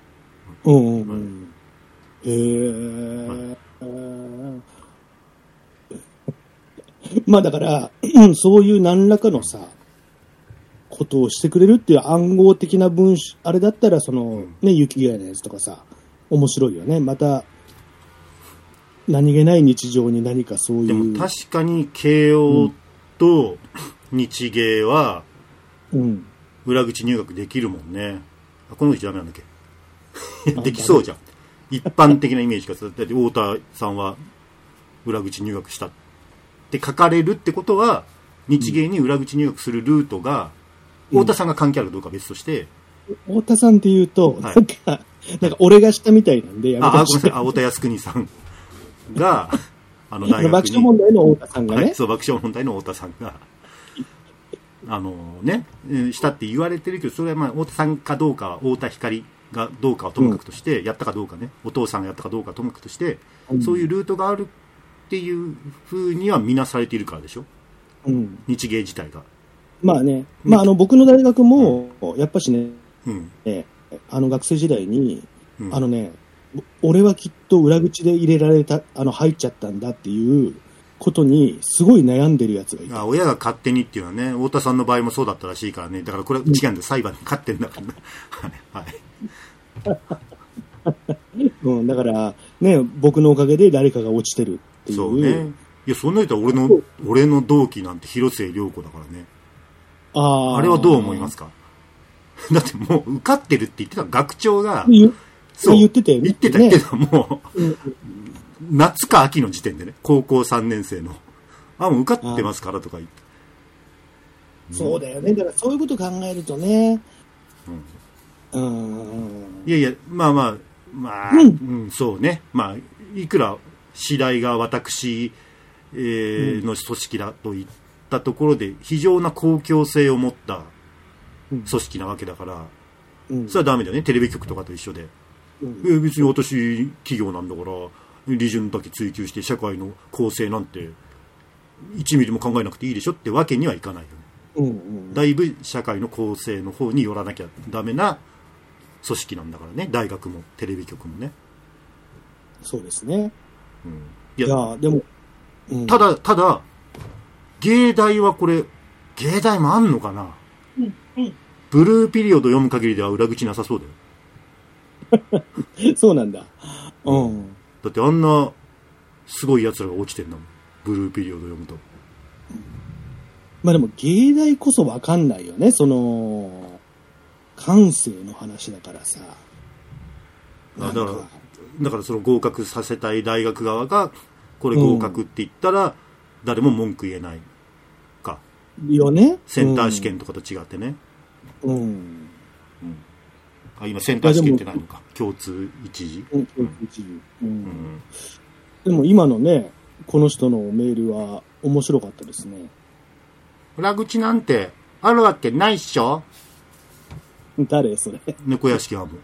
まあだから、そういう何らかのさ、ことをしてくれるっていう暗号的なあれだったら、その、ね、雪がのやつとかさ、面白いよね。また、何気ない日常に何かそういう。 でも確かに慶応と日芸は、裏口入学できるもんね。この口ダメなんだっけできそうじゃん。一般的なイメージがさ、だって太田さんは裏口入学したって書かれるってことは、日芸に裏口入学するルートが、太田さんが関係あるかどうかは別として、 太田さんって言うと、なんか俺がしたみたいなんでやめてほしい。 ごめんなさい、太田靖国さんが、大学に。 爆笑問題の太田さんがね。 そう、爆笑問題の太田さんが、したって言われてるけど、それはまあ、太田さんかどうかは太田光がどうかはともかくとして、やったかどうかね、お父さんがやったかどうかはともかくとして、そういうルートがあるっていうふうには見なされているからでしょ、日芸自体が。 まあね、僕の大学も、やっぱしね、学生時代に、俺はきっと裏口で入れられた、入っちゃったんだっていうことに、すごい悩んでるやつがいた。 親が勝手にっていうのはね、太田さんの場合もそうだったらしいからね、だからこれは違うんだ、裁判に勝ってんだからね。はい。 だからね、僕のおかげで誰かが落ちてるっていう。 そうね。いや、そんな人は俺の同期なんて広末涼子だからね。あれはどう思いますか？だってもう受かってるって言ってた学長が、 そう言ってたよね。 言ってた、もう、夏か秋の時点でね、高校3年生の。もう受かってますからとか言って。 そうだよね。だからそういうこと考えるとね。 いやいや、そうね。いくら次第が私、の組織だと言ったところで、非常な公共性を持った組織なわけだから、それはダメだよね。テレビ局とかと一緒で。別に私、企業なんだから、利潤だけ追求して社会の公正なんて、1ミリも考えなくていいでしょってわけにはいかないよね。だいぶ社会の公正の方に寄らなきゃダメな組織なんだからね。大学もテレビ局もね。 そうですね。 いやでも、 ただ芸大はこれ、芸大もあんのかな、ブルーピリオド読む限りでは裏口なさそうだよ。 そうなんだ。 だってあんなすごい奴らが落ちてんだもん、ブルーピリオド読むと。 でも芸大こそわかんないよね、その感性の話だからさ。 だからその合格させたい大学側がこれ合格って言ったら誰も文句言えないかよね。 センター試験とかと違ってね。今センター試験って何か、共通一次。 でも今のね、この人のメールは面白かったですね。 裏口なんてあるわけないっしょ。 誰それ。 猫屋敷はもう。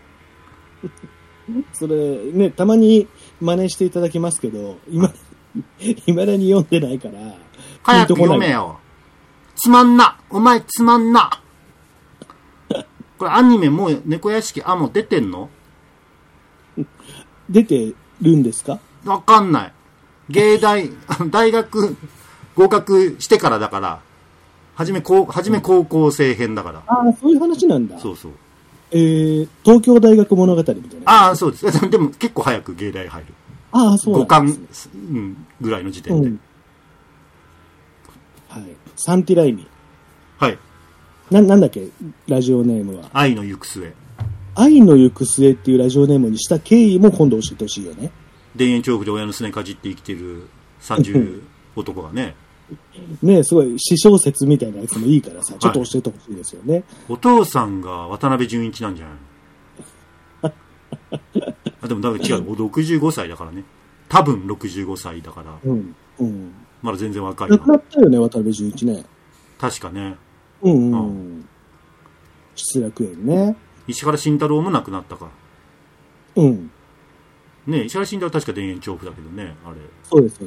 それね、たまに真似していただきますけど、いまだに読んでないから。 早く読めよ。つまんな。お前つまんな。これアニメもう猫屋敷もう出てんの？ 出てるんですか？ わかんない。芸大、大学合格してからだから、はじめ高校生編だから。 そういう話なんだ。 そうそう。 東京大学物語みたいな。 そうです。でも結構早く芸大入る。 そうなんですね。 5巻、ぐらいの時点で。 はい。サンティライミ。 はい。 なんだっけ、ラジオネームは。 愛の行く末。 愛の行く末っていうラジオネームにした経緯も今度教えてほしいよね。 田園調布で親のすねかじって生きてる30男がね。 ね、すごい私小説みたいなやつもいいからさ、ちょっと教えてほしいですよね。 お父さんが渡辺淳一なんじゃないの？でも違う、65歳だからね。多分65歳だから。まだ全然若いな。 亡くなったよね、渡辺淳一ね。 確かね。 失楽園ね。 石原慎太郎も亡くなったか。ね、石原慎太郎確か田園調布だけどね、あれ。 そうです。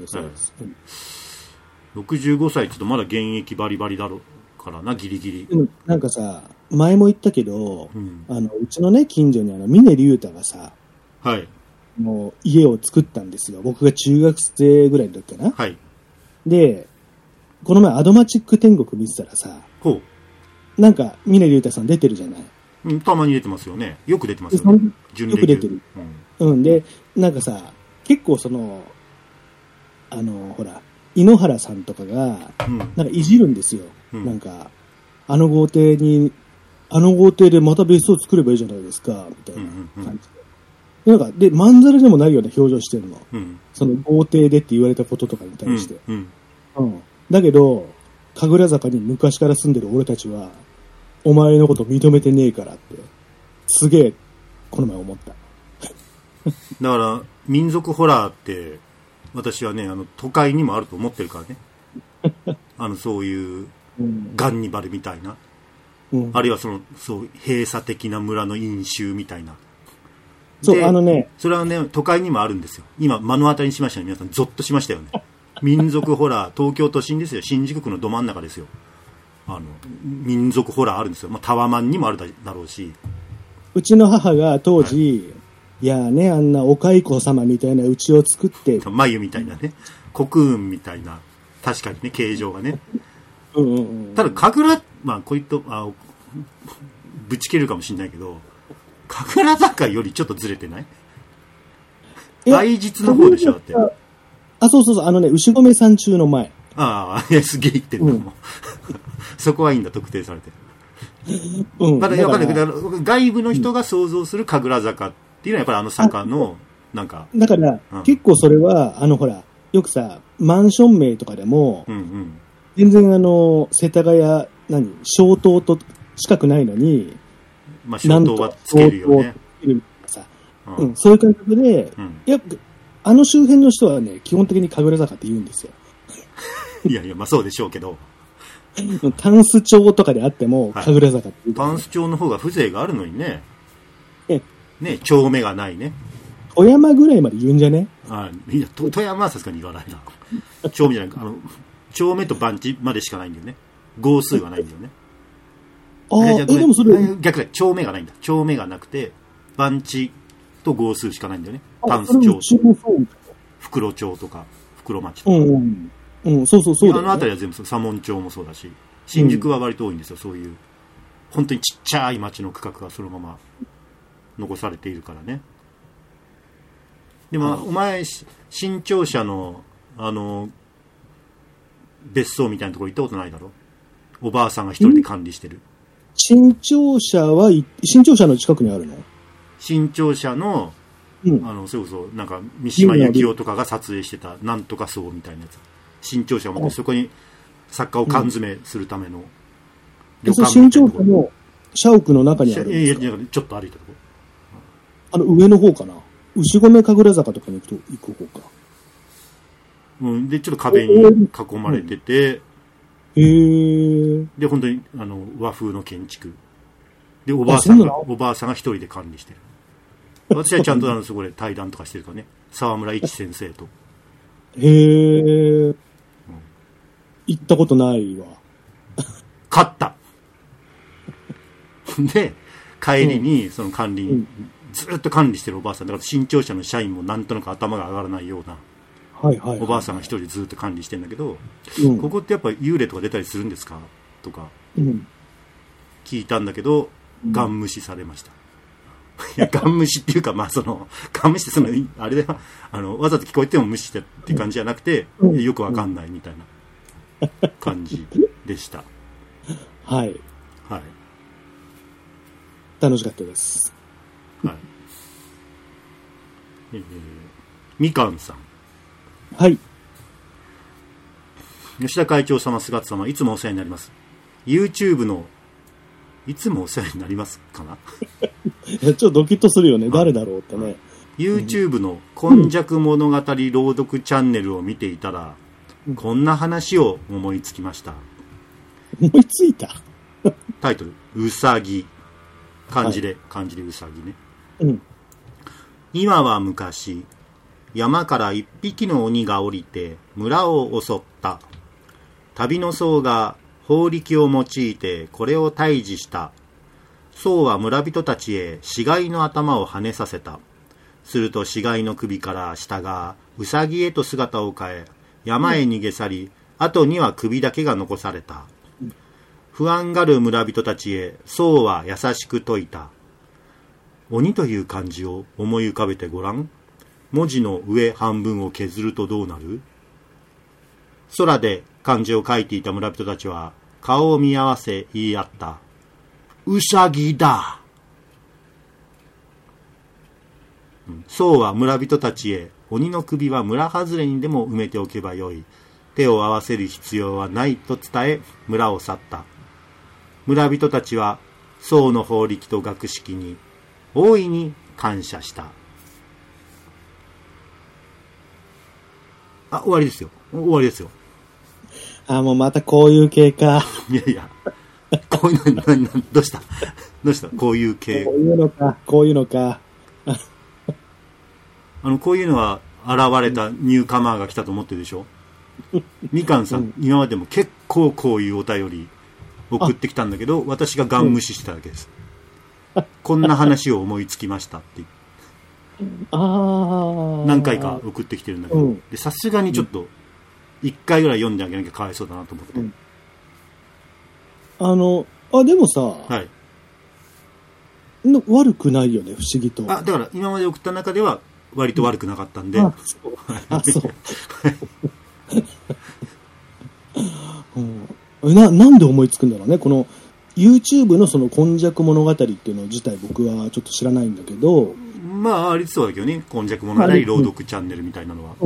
65歳ちょっとまだ現役バリバリだろうからな、ギリギリ。 なんかさ、前も言ったけど、うちのね、近所に峰竜太がさ、もう家を作ったんですよ。僕が中学生ぐらいの時かな。で、この前アドマチック天国見てたらさ、なんか峰竜太さん出てるじゃない。 たまに出てますよね。よく出てますよね。 よく出てる。で、なんかさ、結構その、ほら、井ノ原さんとかが、なんかいじるんですよ。なんか、あの豪邸でまた別荘作ればいいじゃないですか、みたいな感じで。なんか、で、まんざらでもないような表情してるの。その豪邸でって言われたこととかに対して。だけど、神楽坂に昔から住んでる俺たちは、お前のこと認めてねえからって、すげえ、この前思った。 だから、民族ホラーって、私はね、都会にもあると思ってるからね。そういう、ガンニバルみたいな。 あるいはそう閉鎖的な村の飲酒みたいな。 そう、 それはね、都会にもあるんですよ。今、目の当たりにしましたね。皆さん、ゾッとしましたよね。民族ホラー、東京都心ですよ。新宿区のど真ん中ですよ。民族ホラーあるんですよ。タワマンにもあるだろうし。 うちの母が当時、いやね、あんなお蚕様みたいな家を作って。 眉みたいなね。コクーンみたいな。確かにね、形状がね。ただ、神楽、こういった、ぶち切れるかもしれないけど、神楽坂よりちょっとずれてない？愛実の方でしょだって。 そう、牛込山中の前。 すげえ言ってるのも。そこはいいんだ、特定されて。まだ分かんないけど、外部の人が想像する神楽坂っていうのはやっぱり坂の、なんか。 だから、結構それは、ほら、よくさ、マンション名とかでも、全然世田谷、小東と近くないのに、 小東はつけるよね。 そういう感覚で、周辺の人はね、基本的に神楽坂って言うんですよ。 いやいや、そうでしょうけど。 タンス町とかであっても、神楽坂って言う、 タンス町の方が風情があるのにね。ね、丁目がないね。 富山ぐらいまで言うんじゃね？ いや、富山はさすがに言わないな。丁目じゃない、丁目と番地までしかないんだよね。号数がないんだよね。 でもそれ逆だ、丁目がないんだ。丁目がなくて、番地と号数しかないんだよね。タンス町と袋町とか袋町とか。 そう。 あの辺りは全部左門町もそうだし、新宿は割と多いんですよ。そういう本当にちっちゃい町の区画がそのまま残されているからね。でもお前新庁舎の別荘みたいなところ行ったことないだろ？おばあさんが一人で管理してる。 新庁舎の近くにあるの？ 新庁舎のそれこそなんか三島由紀夫とかが撮影してたなんとか荘みたいなやつ。新庁舎を持ってそこに作家を缶詰するための旅館みたいなところ。新庁舎の社屋の中にあるんですか？ いやちょっと歩いたところ。 上の方かな。牛込神楽坂とかに行く方か。 でちょっと壁に囲まれてて、で本当に和風の建築でおばあさんが一人で管理してる。私はちゃんとそこで対談とかしてるからね。沢村一先生と。 行ったことないわ。 勝った。で帰りにその管理、ずっと管理してるおばあさんだから新庁舎の社員もなんとなく頭が上がらないような。おばあさんが一人ずっと管理してるんだけど、ここってやっぱ幽霊とか出たりするんですかとか聞いたんだけど、ガン無視されました。いやガン無視っていうかガン無視ってあれでわざと聞こえても無視してっていう感じじゃなくて、よくわかんないみたいな感じでした。はい。 楽しかったです。 みかんさん。吉田会長様、菅様、いつもお世話になります。YouTube のいつもお世話になりますかな。 ちょっとドキッとするよね。誰だろうってね。 YouTube の今昔物語朗読チャンネルを見ていたら、こんな話を思いつきました。 思いついた。 タイトル、うさぎ。漢字でうさぎね。今は昔、山から一匹の鬼が降りて村を襲った。旅の僧が法力を用いてこれを退治した。僧は村人たちへ死骸の頭を跳ねさせた。すると死骸の首から下がうさぎへと姿を変え、山へ逃げ去り、後には首だけが残された。不安がる村人たちへ僧は優しく説いた。鬼という漢字を思い浮かべてごらん。文字の上半分を削るとどうなる？空で漢字を書いていた村人たちは顔を見合わせ言い合った。うさぎだ。僧は村人たちへ、鬼の首は村外れにでも埋めておけばよい。手を合わせる必要はないと伝え、村を去った。村人たちは僧の法力と学識に大いに感謝した。終わりですよ。 もうまたこういう系か。 いやいや、 こういうの、どうしたこういう系。 こういうのか。 こういうのは現れたニューカマーが来たと思ってるでしょ。みかんさん、今までも結構こういうお便り送ってきたんだけど、私がガン無視しただけです。こんな話を思いつきましたって何回か送ってきてるんだけど、でさすがにちょっと1回ぐらい読んであげなきゃかわいそうだなと思って、 でもさ、 はい、 悪くないよね、不思議と。 だから今まで送った中では割と悪くなかったんで、そうなんで思いつくんだろうね、この YouTube のその今昔物語っていうの自体僕はちょっと知らないんだけど、 まあありそうだけどね、今昔物語朗読チャンネルみたいなのは、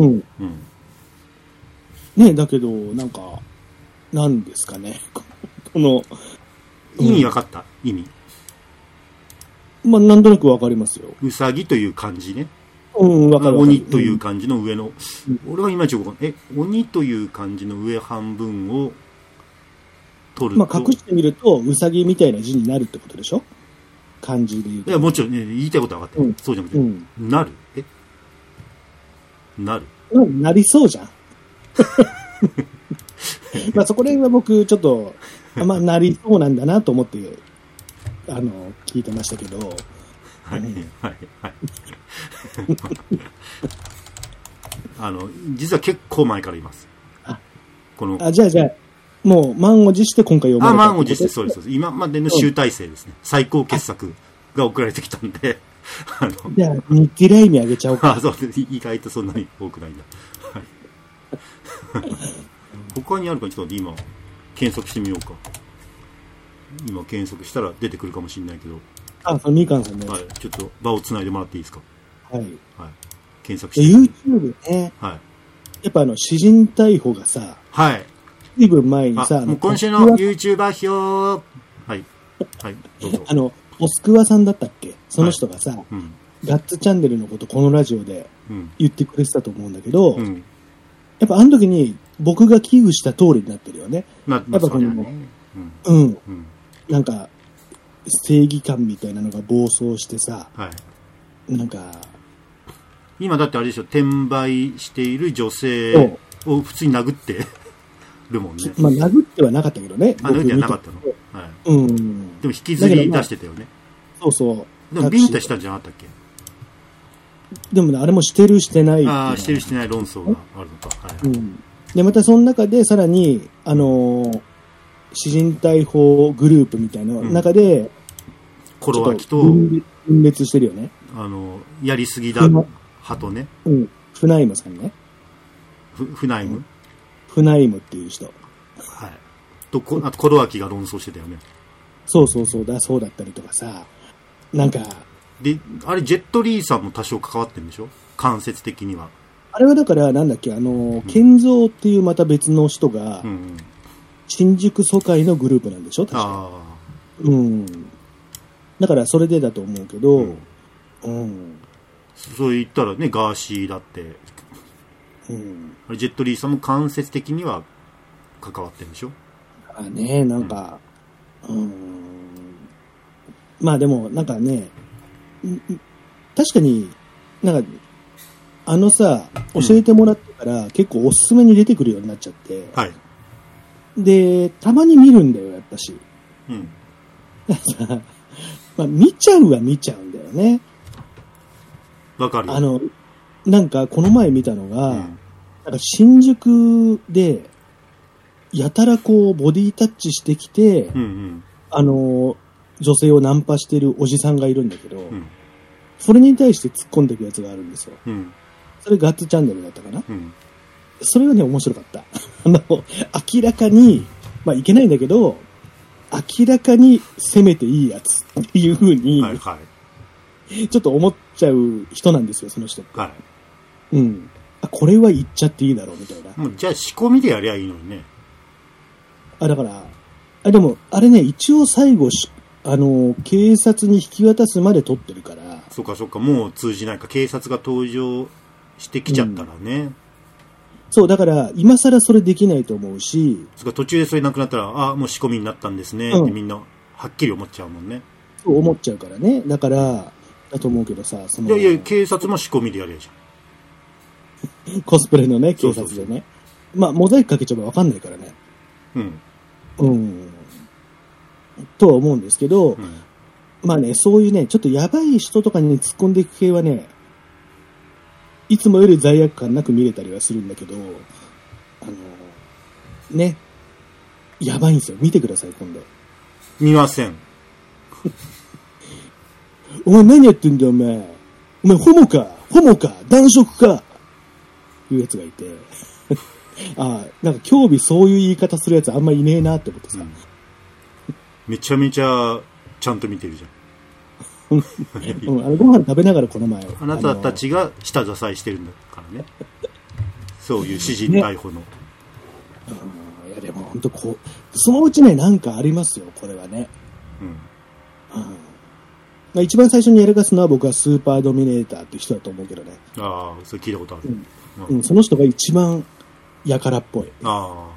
ね、だけどなんかなんですかね、この意味分かった、意味。 まあなんとなく分かりますよ。 うさぎという漢字ね。 分かる。 鬼という漢字の上の、俺はいまいち鬼という漢字の上半分を取ると、 隠してみるとうさぎみたいな字になるってことでしょ、漢字で言うと。 いやもちろん、ね、言いたいことは分かってる、そうじゃなくて、なるなりそうじゃん。まあそこら辺は僕ちょっとなりそうなんだなと思って聞いてましたけど、 実は結構前からいます。 じゃあもう満を持して今回読まれた。 満を持して、そうです。今までの集大成ですね。最高傑作が送られてきたんで、 じゃあ日記ラインにあげちゃおうか。 そうです。意外とそんなに多くないんだ。他にあるかちょっと今検索してみようか。今検索したら出てくるかもしれないけど。 そのみかんさんね。 はい。ちょっと場をつないでもらっていいですか。 はい。 検索して。 YouTube ね。 はい。 やっぱ詩人逮捕がさ。 はい。 随分前にさ、 今週の YouTuber 表。はい。どうぞ。 モスクワさんだったっけ、その人がさ、ガッツチャンネルのことこのラジオで言ってくれてたと思うんだけど、やっぱあの時に僕が危惧した通りになってるよね。やっぱこの、なんか正義感みたいなのが暴走してさ、なんか今だってあれでしょ、転売している女性を普通に殴ってるもんね。 殴ってはなかったけどね。 殴ってはなかったの。でも引きずり出してたよね。 そう。 でもビンタしたんじゃなかったっけ。 でもね、あれもしてるしてない。 してるしてない論争があるのか。 でまたその中でさらに詩人逮捕グループみたいな中で、 コロワキと分別してるよね。 やりすぎだ派とね。 フナイムさんね。 フナイムっていう人。 あとコロワキが論争してたよね。 そうだったりとかさ、なんかで、あれジェットリーさんも多少関わってるんでしょ、間接的には。あれはだからなんだっけ、健三っていうまた別の人が、新宿疎開のグループなんでしょ、確か。だからそれでだと思うけど、 そう言ったらね、ガーシーだって、あれジェットリーさんも間接的には関わってるんでしょ。 なんか、まあでもなんかね、確かになんかさ、教えてもらってから結構おすすめに出てくるようになっちゃって、でたまに見るんだよ、やっぱし。見ちゃうんだよね。 わかる。 なんかこの前見たのが、なんか新宿でやたらこうボディタッチしてきて、女性をナンパしてるおじさんがいるんだけど、それに対して突っ込んでいくやつがあるんですよ。それガッツチャンネルだったかな。それがね、面白かった。明らかに、いけないんだけど、明らかに攻めていいやつっていう風に、ちょっと思っちゃう人なんですよ、その人って。これは言っちゃっていいだろうみたいな。 もうじゃあ仕込みでやりゃいいのにね。 だから、でも、あれね、一応最後、警察に引き渡すまで撮ってるから。 そっか、もう通じないか。警察が登場してきちゃったらね。 そう、だから、今更それできないと思うし。 そっか、途中でそれなくなったら、あ、もう仕込みになったんですね、ってみんな、はっきり思っちゃうもんね。 そう思っちゃうからね。だから、だと思うけどさ、 いやいや、警察も仕込みでやるやじゃん。コスプレのね、警察でね。まあ、モザイクかけちゃえばわかんないからね。とは思うんですけど、まあね、そういうね、ちょっとやばい人とかに突っ込んでいく系はね、いつもより罪悪感なく見れたりはするんだけど、ね、やばいんですよ。見てください、今度。 見ません。 お前何やってんだよ、お前。お前、ホモか男色かいうやつがいて。なんか興味そういう言い方するやつあんまいねえなって思ってさ。 めちゃめちゃちゃんと見てるじゃん。ご飯食べながらこの前。 あなたたちが下支えしてるんだからね。そういう詩人逮捕の。ね、 いやでも本当こう、そのうちね、なんかありますよ、これはね。一番最初にやらかすのは僕はスーパードミネーターって人だと思うけどね。 ああ、それ聞いたことある。 その人が一番やからっぽい。 あ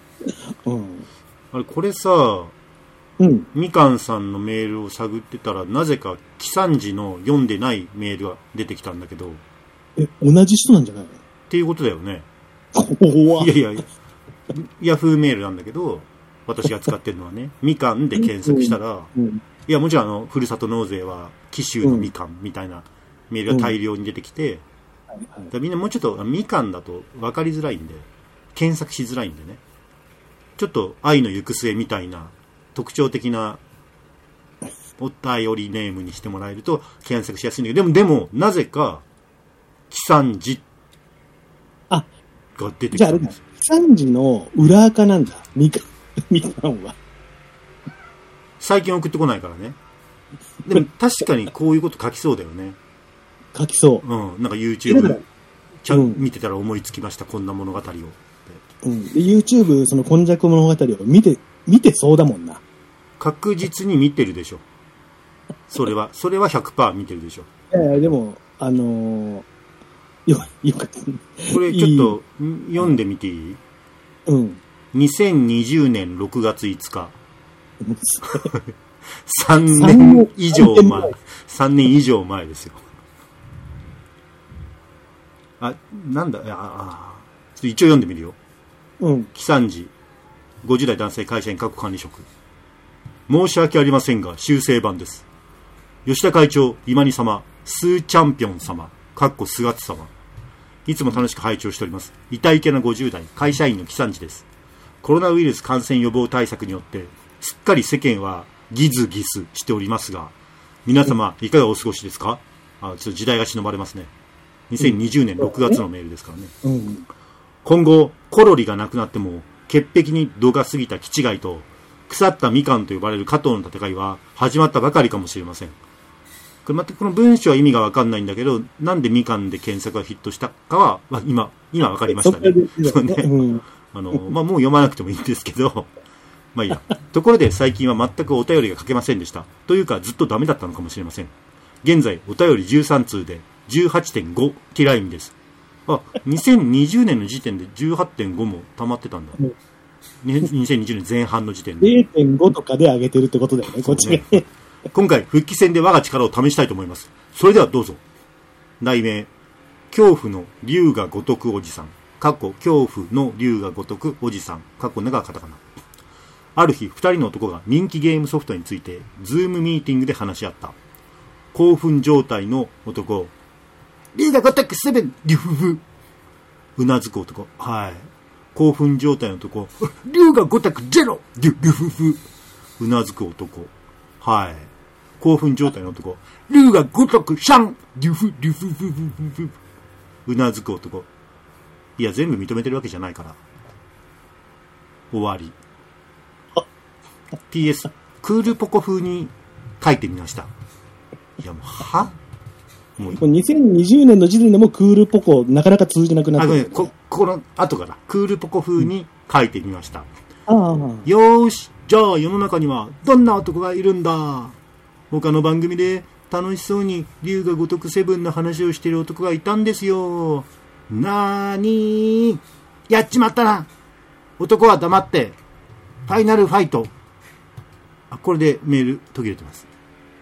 れ、これさ、みかんさんのメールを探ってたら、なぜか、喜三治の読んでないメールが出てきたんだけど。 同じ人なんじゃないのっていうことだよね。 いやいや、ヤフーメールなんだけど、私が使ってるのはね、みかんで検索したら、いや、もちろんふるさと納税は、紀州のみかんみたいなメールが大量に出てきて、みんなもうちょっと、みかんだと分かりづらいんで、検索しづらいんでね、ちょっと愛の行く末みたいな特徴的なお便りネームにしてもらえると検索しやすいんだけど、でもなぜか喜三治が出てきたんです。 喜三治の裏垢なんだ、みかんは。 最近送ってこないからね。でも確かにこういうこと書きそうだよね。 書きそう。 なんか YouTube ちゃん見てたら思いつきました、こんな物語を。 YouTube その今昔物語を見てそうだもんな。 確実に見てるでしょ。それは 100% 見てるでしょ。 でもこれちょっと読んでみていい？2020年6月5日。3年以上前。3年以上前ですよ。なんだ、一応読んでみるよ。喜三治、50代男性会社員管理職。申し訳ありませんが、修正版です。吉田会長、今に様、スーチャンピオン様、スガツ様。いつも楽しく拝聴しております。痛いけな50代、会社員の喜三治です。コロナウイルス感染予防対策によって、すっかり世間はギズギスしておりますが、皆様、いかがお過ごしですか？ちょっと時代が忍ばれますね。2020年6月のメールですからね。今後、コロリがなくなっても、潔癖に度が過ぎた気違いと、腐ったみかんと呼ばれる加藤の戦いは始まったばかりかもしれません。この文章は意味がわかんないんだけど、なんでみかんで検索がヒットしたかは、今わかりましたね。もう読まなくてもいいんですけど、まあいいや。ところで最近は全くお便りが書けませんでした。というかずっとダメだったのかもしれません。現在お便り13通で 18.5 ティラインです。2020年の時点で 18.5 も溜まってたんだ。2020年前半の時点で 0.5 とかで上げてるってことだよね、こっちがね。 今回復帰戦で我が力を試したいと思います。それではどうぞ。題名、恐怖の龍が如くおじさん。恐怖の龍が如くおじさん。長カタカナ。ある日、二人の男が人気ゲームソフトについて、ズームミーティングで話し合った。興奮状態の男、龍が如くセブン、リュフフ。うなずく男、はい。興奮状態の男、龍が如くゼロ、リュフフ。うなずく男、はい。興奮状態の男、龍が如くシャン、リュフフフフフ。うなずく男、いや、全部認めてるわけじゃないから。終わり。PS、クールポコ風に書いてみました。いや、もう 2020年の時点でもクールポコなかなか通じなくなってる、ね。 この後からクールポコ風に書いてみました。 よーし、じゃあ世の中にはどんな男がいるんだ。他の番組で楽しそうに龍が如くセブンの話をしている男がいたんですよ。なーにー。 やっちまったな。男は黙って、ファイナルファイト。あ、これでメール途切れてます。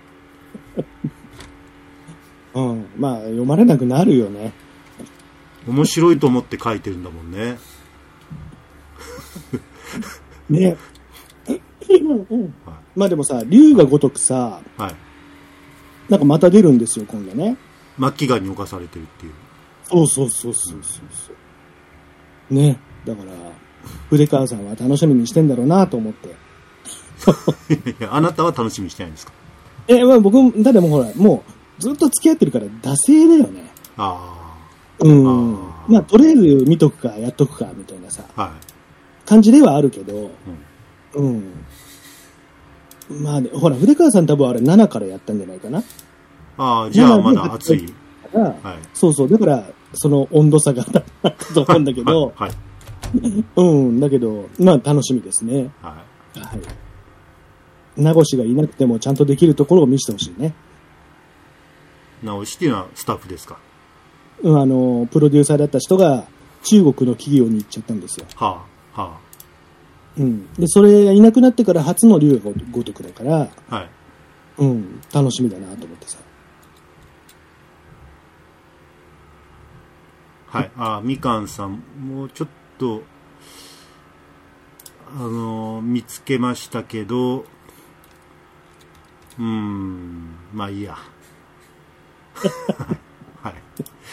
うん。まあ、読まれなくなるよね。 面白いと思って書いてるんだもんね。 ね。まあでもさ、龍が如くさ、 はい。 なんかまた出るんですよ、今度ね。 末期がんに侵されてるっていう。 そうそうそうそうそう。ね。だから、筆川さんは楽しみにしてんだろうなと思って。 あなたは楽しみにしてないんですか？ まあ僕、だってもうほら、もうずっと付き合ってるから、惰性だよね。 ああ。うん。まあ、とりあえず見とくか、やっとくか、みたいなさ、 はい。 感じではあるけど、うん。まあね、ほら、筆川さん多分あれ7からやったんじゃないかな。 ああ、じゃあまだ暑い。 はい。そうそう。だから、その温度差があったと思うんだけど、 はい。 うん、だけど、まあ楽しみですね。 はい。 はい。名越がいなくてもちゃんとできるところを見せてほしいね。 名越っていうのはスタッフですか？ プロデューサーだった人が中国の企業に行っちゃったんですよ。 はあ、はあ。 うん。で、それがいなくなってから初の龍が如くだから、 はい。 うん、楽しみだなと思ってさ。 はい。みかんさん、もうちょっと、見つけましたけど、まあいいや。はい。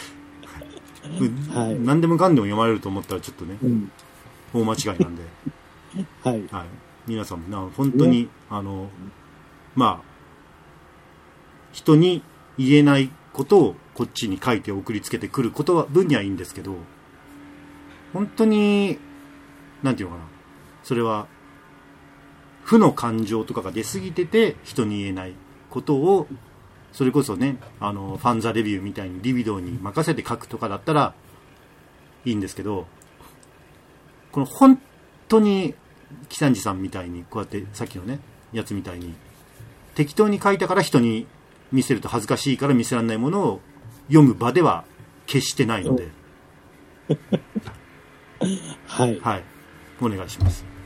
はい。何でもかんでも読まれると思ったらちょっとね、大間違いなんで。 はい。 はい。皆さんも本当に、ね、まあ、人に言えないことをこっちに書いて送りつけてくることは分にはいいんですけど、本当に、なんていうのかな。それは、負の感情とかが出過ぎてて、人に言えないことを、それこそね、ファンザレビューみたいにリビドーに任せて書くとかだったらいいんですけど、この本当に、木山寺さんみたいに、こうやってさっきのね、やつみたいに、適当に書いたから人に見せると恥ずかしいから見せられないものを読む場では決してないので。 はい。 はい。お願いします。